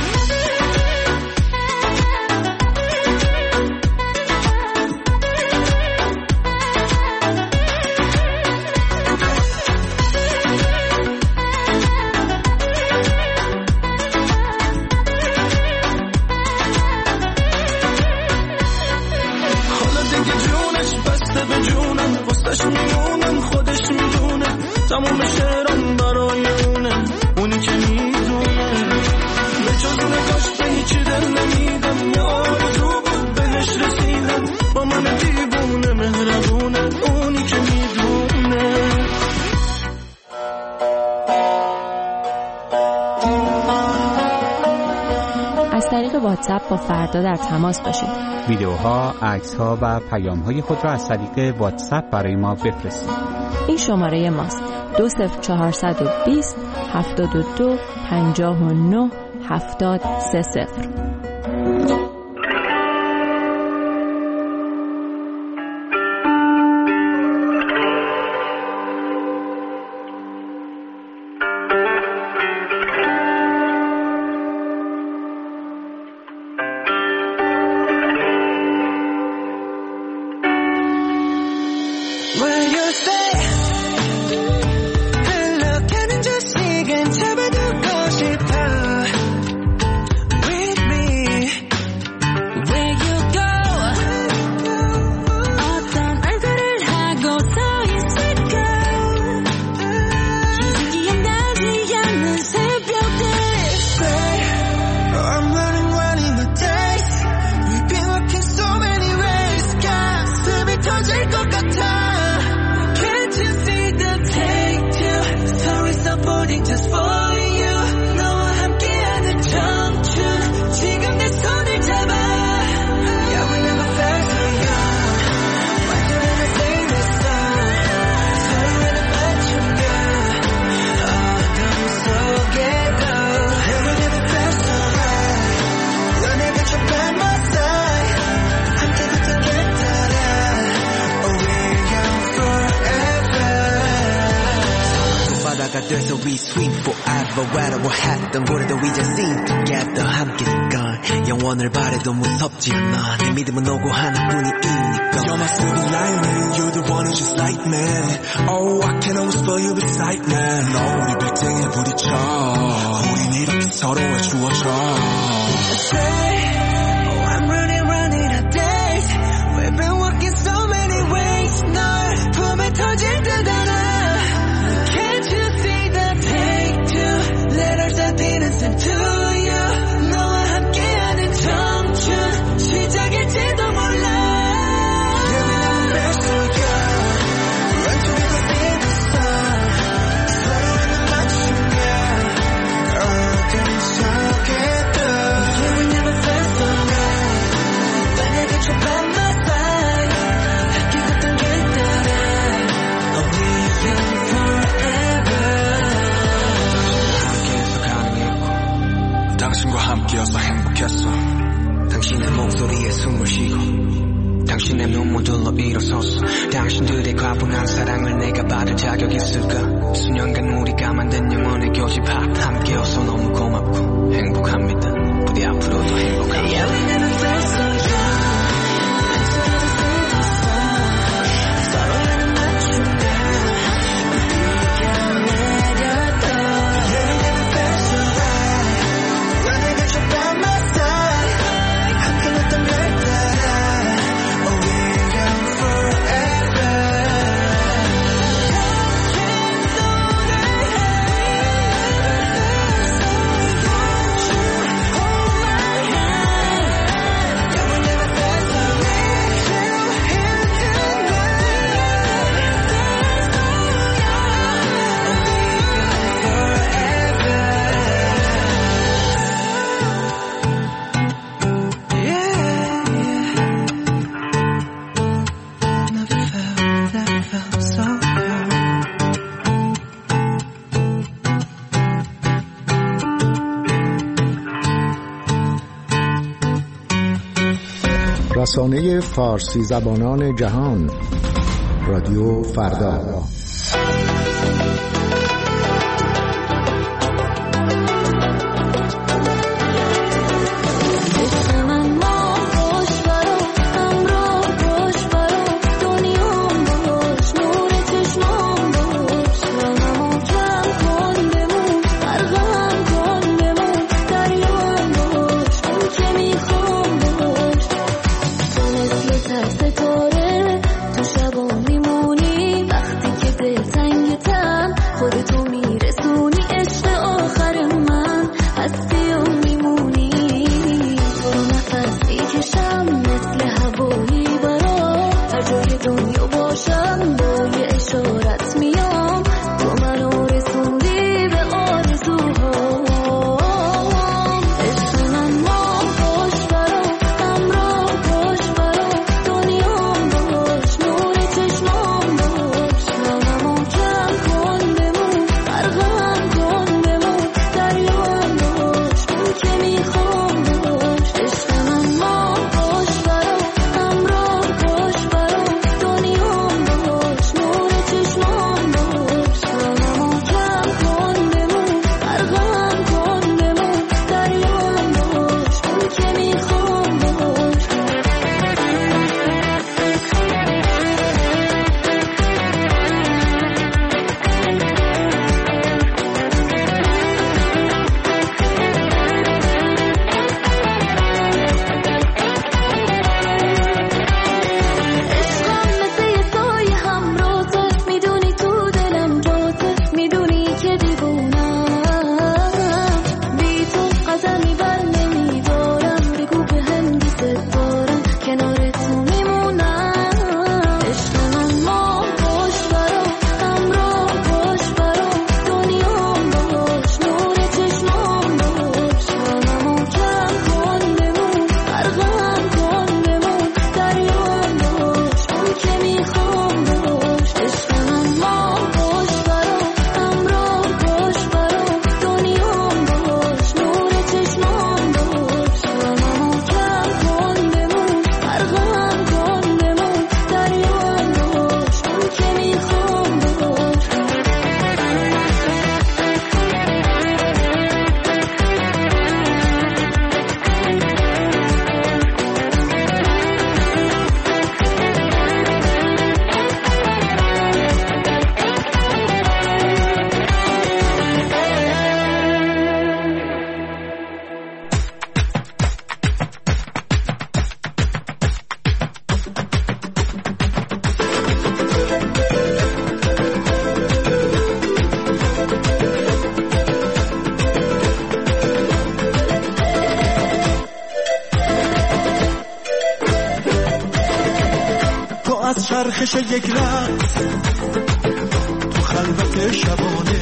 تموم شعرم برای اونه، اونی که میدونه. به جز نگاش به هیچی دل نمیدم، یه آرزو بود بهش رسیدم، با من دیوونه مهربونه، اونی که میدونه. از طریق واتساپ با فردا در تماس باشید. ویدیوها، عکس‌ها و پیام‌های خود را از طریق واتساپ برای ما بفرستید. این شماره ماست: 20420 72 59 70 30. 돼서 we sweet forever. 외로워했던 우리도 이제 sing together 함께니까 영원을 바래도 무섭지 않아 내 믿음은 오고 하나뿐이니까 You're my silver lining You're the one who's just like me Oh I can always feel you beside me 너 우리 빌딩에 부딪혀 우린 이렇게 서로의 주어져 Oh I'm running out days We've been walking so many ways 널 품에 터질 듯 않아 Can't you see the take two letters at the innocent to you 너와 함께하는 청춘 시작일지도 몰라 예민한 뱃속에 Run to me but in the sun 서로를 맞추며 어둠 속에도 Yeah we never felt so right 빨리 비춰 by my side 함께 걷던 길 따라 Only you forever 함께해서 가능했고 당신과 함께여서 행복했어 당신의 목소리에 숨을 쉬고 당신의 눈물들로 일어섰어 당신들의 과분한 사랑을 내가 받을 자격 있을까 수년간 우리가 만든 영원의 교집합 함께여서 너무 고맙고 행복합니다 부디 앞으로도 행복합니다 Yeah we never felt so young 왼쪽에도 쏟은 sun 서로를 맞추며 비가 내렸다 Yeah we never felt so right Running with you by my side 함께 걷던 별 따라 Oh we're young forever رسانه فارسی زبانان جهان رادیو فردا ستاره تو شبا میمونی وقتی که از چرخش یک رقص تو خلوت شبانه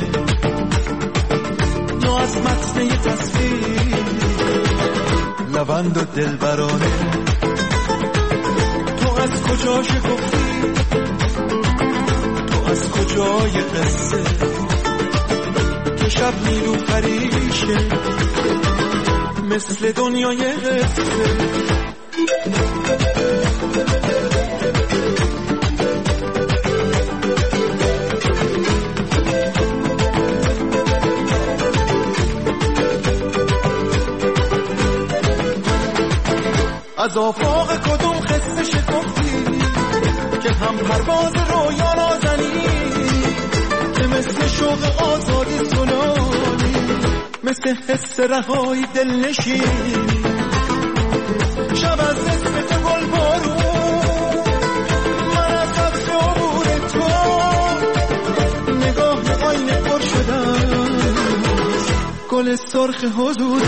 یا از متن یه تصویر لبند و دلبرانه تو از کجا شکفتی تو از کجای قصه که شب نیرو پریشه مثل دنیای قصه از آفاق کدوم خسته شکفتی که هم پرواز رویا نازنی که مثل شوق آزادی سنانی مثل حس رهایی دل نشینی شب از اسم تو گل بارون من از قطع عبور تو نگاه آینه پر شدم گل سرخ حضور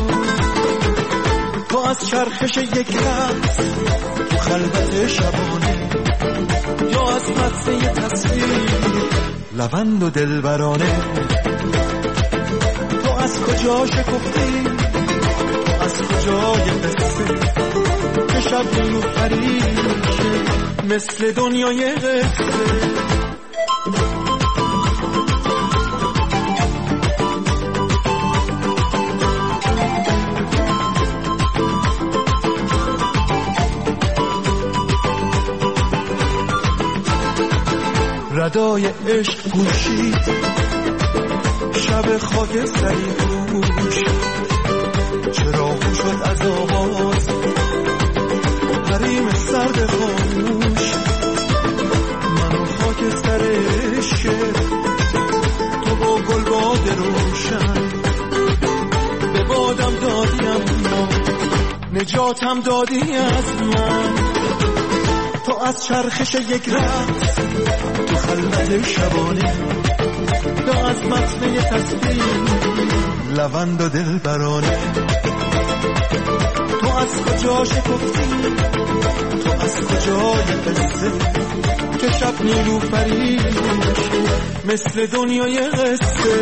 تو از چرخش یک رقص تو خلوت شبانه یا از متن یه تصویر لبند و دلبرانه تو از کجا شکفتی تو از کجای قصه که شب نیرو پریشه مثل دنیای قصه ردای عشق پوشید شب خاکستری پوش چراغ شد از آواز حریم سرد خاموش من و خاکستر عشق تو با گلباد روشن به بادم دادیم نجاتم دادی از من تو از چرخش یک رقص تو خلوت شبانه یا از متن یه تصویر لبند و دلبرانه تو از کجا شکفتی تو از کجای قصه که شب نیرو پریشه مثل دنیای قصه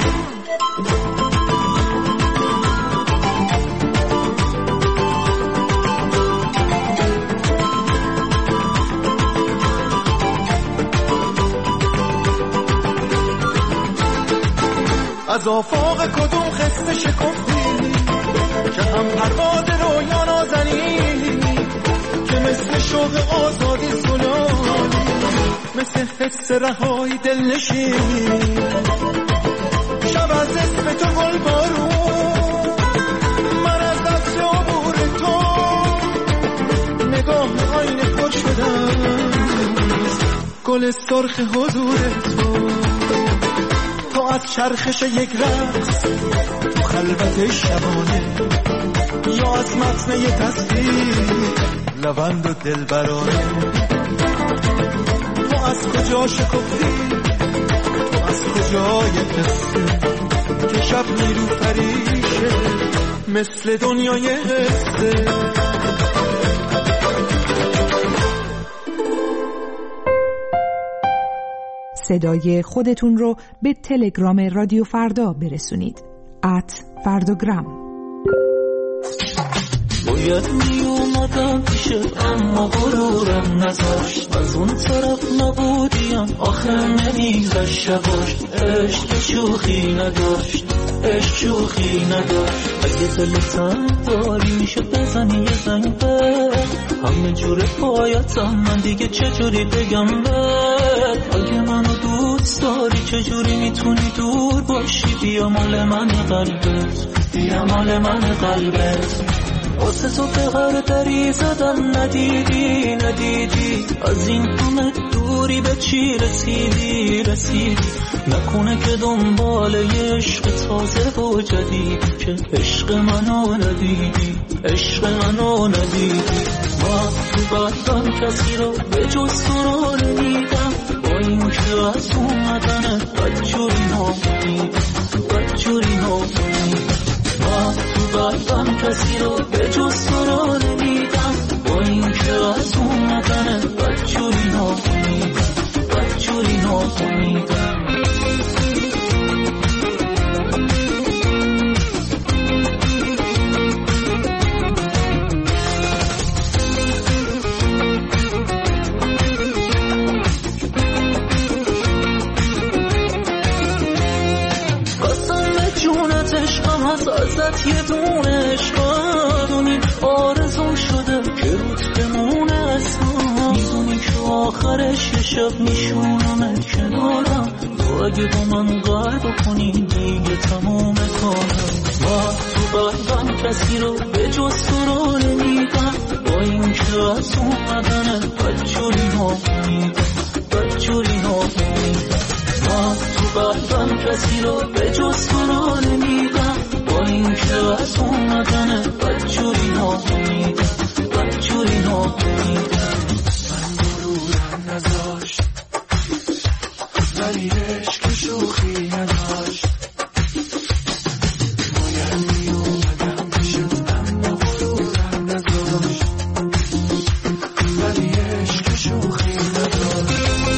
از آفاق کدوم خسته شکفتی که هم پرواز رویا نازنی که مثل شوق آزادی سنانی مثل حس رهایی دل نشینی شب از اسم تو گل بارون من از دست عبور تو نگاه آینه پر شدم گل سرخ حضور تو از چرخش یک رقص تو خلوت شبانه یا از متن یه تصویر لبند و دلبرانه تو از کجا شکفتی تو از کجای قصه که شب نیرو پریشه مثل دنیای قصه صدای خودتون رو به تلگرام رادیو فردا برسونید @فرداگرام. باید می اومدم پیشت اما غرورم نذاشت از اون طرف نبودیم آخر نمیگذشت شباش عشق شوخی نداشت عشق شوخی نداشت اگه دلتم داری میشه بزنی یه زنگ به همه جور پایتم من دیگه چجوری بگم بهت اگه منو دوست داری چجوری میتونی دور باشی بیا مال من قلبت بیا مال من قلبت واسه تو به هر دری زدم ندیدی از این همه دوری به چی رسیدی نکنه که دنبال یه عشق تازه و جدید که عشق منو ندیدی من تو بدم کسی رو به جز تو رو نمیدم با این که از اومدن بدجوری نامونی من تو بدم کسی رو به جز تو رو نمیدم با این که از اومدن بدجوری هست ازت یه دونه عشقانونی آرزون شده که روت بمونه اصلا میدونی که آخرش یه شب میشونمت کنارم تو اگه با من قرار کنی دیگه تموم کارم من تو قلبم کسی رو به جز تو رو نمیدم با این که از اومدن بدجوری ها میدم بدجوری ها میدم من تو قلبم کسی رو به جز تو رو نمیدم با این که از اومدن بدجوری ها میدم بدجوری ها میدم من غرورم نذاشت ولی عشق شوخی نداشت باید می اومدم بشم اما غرورم نذاشت ولی عشق شوخی نداشت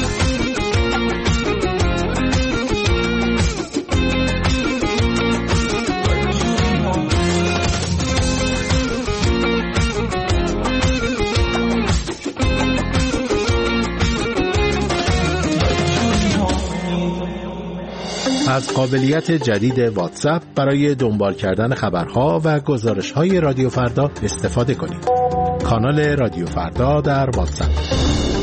از قابلیت جدید واتساپ برای دنبال کردن خبرها و گزارش‌های رادیو فردا استفاده کنید. کانال رادیو فردا در واتساپ.